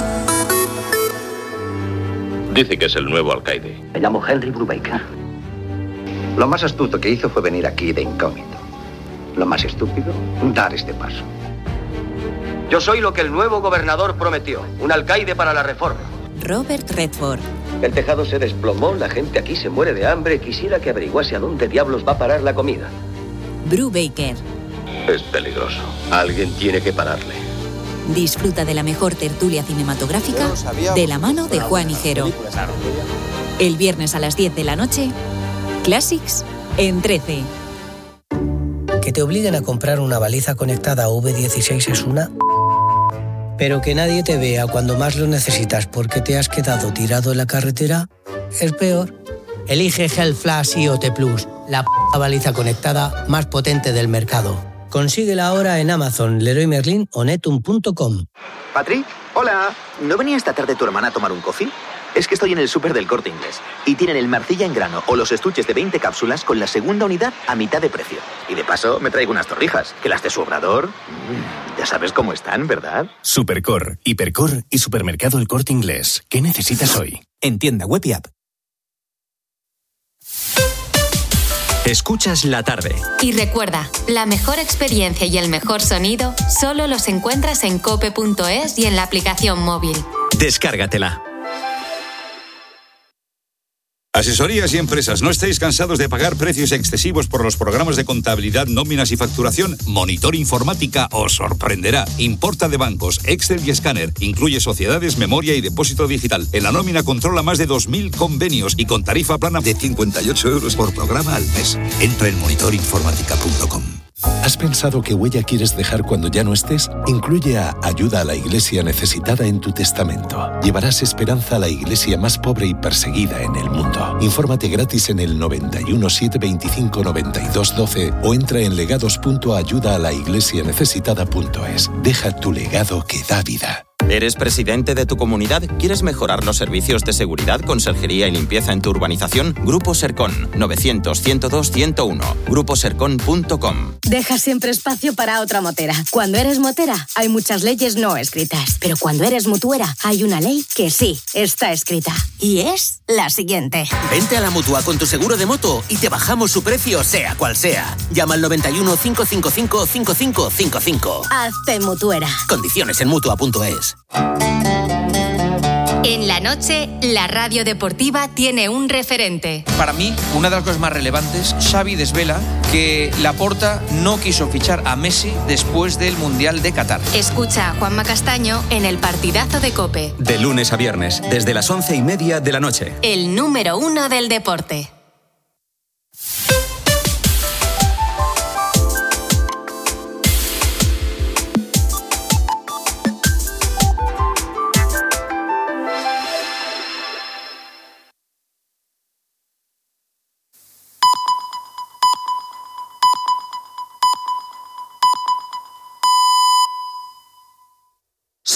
Dice que es el nuevo alcaide. Me llamo Henry Brubaker. Lo más astuto que hizo fue venir aquí de incógnito. Lo más estúpido, dar este paso. Yo soy lo que el nuevo gobernador prometió, un alcaide para la reforma. Robert Redford. El tejado se desplomó, la gente aquí se muere de hambre. Quisiera que averiguase a dónde diablos va a parar la comida. Brubaker. Es peligroso. Alguien tiene que pararle. Disfruta de la mejor tertulia cinematográfica de la mano de Juan Higuero. El viernes a las 10 de la noche, Classics en 13. Que te obliguen a comprar una baliza conectada V16 es una... Pero que nadie te vea cuando más lo necesitas porque te has quedado tirado en la carretera es peor. Elige Health Flash IoT Plus, la baliza conectada más potente del mercado. Consíguela ahora en Amazon, Leroy Merlin o Netum.com. Patri, hola. ¿No venía esta tarde tu hermana a tomar un coffee? Es que estoy en el súper del Corte Inglés y tienen el Marcilla en grano o los estuches de 20 cápsulas con la segunda unidad a mitad de precio. Y de paso me traigo unas torrijas, que las de su Obrador, ya sabes cómo están, ¿verdad? Supercor, Hipercor y Supermercado El Corte Inglés. ¿Qué necesitas hoy? En tienda web y app. Escuchas La Tarde. Y recuerda, la mejor experiencia y el mejor sonido solo los encuentras en cope.es y en la aplicación móvil. Descárgatela. Asesorías y empresas, ¿no estáis cansados de pagar precios excesivos por los programas de contabilidad, nóminas y facturación? Monitor Informática os sorprenderá. Importa de bancos, Excel y escáner. Incluye sociedades, memoria y depósito digital. En la nómina controla más de 2.000 convenios y con tarifa plana de 58 euros por programa al mes. Entra en monitorinformática.com. ¿Has pensado qué huella quieres dejar cuando ya no estés? Incluye a Ayuda a la Iglesia Necesitada en tu testamento. Llevarás esperanza a la iglesia más pobre y perseguida en el mundo. Infórmate gratis en el 91 725 92 12 o entra en legados.ayudaalaIglesianecesitada.es. Deja tu legado que da vida. ¿Eres presidente de tu comunidad? ¿Quieres mejorar los servicios de seguridad, conserjería y limpieza en tu urbanización? Grupo Sercon, 900-102-101. Gruposercon.com. Deja siempre espacio para otra motera. Cuando eres motera, hay muchas leyes no escritas. Pero cuando eres mutuera, hay una ley que sí está escrita. Y es la siguiente. Vente a la Mutua con tu seguro de moto y te bajamos su precio, sea cual sea. Llama al 91 555 5555. Hazte mutuera. Condiciones en Mutua.es. En la noche, la radio deportiva tiene un referente. Para mí, una de las cosas más relevantes, Xavi desvela que Laporta no quiso fichar a Messi después del Mundial de Qatar. Escucha a Juanma Castaño en el partidazo de COPE. De lunes a viernes, desde las 11:30 de la noche. El número 1 del deporte.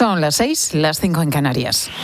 Son las 6, las 5 en Canarias.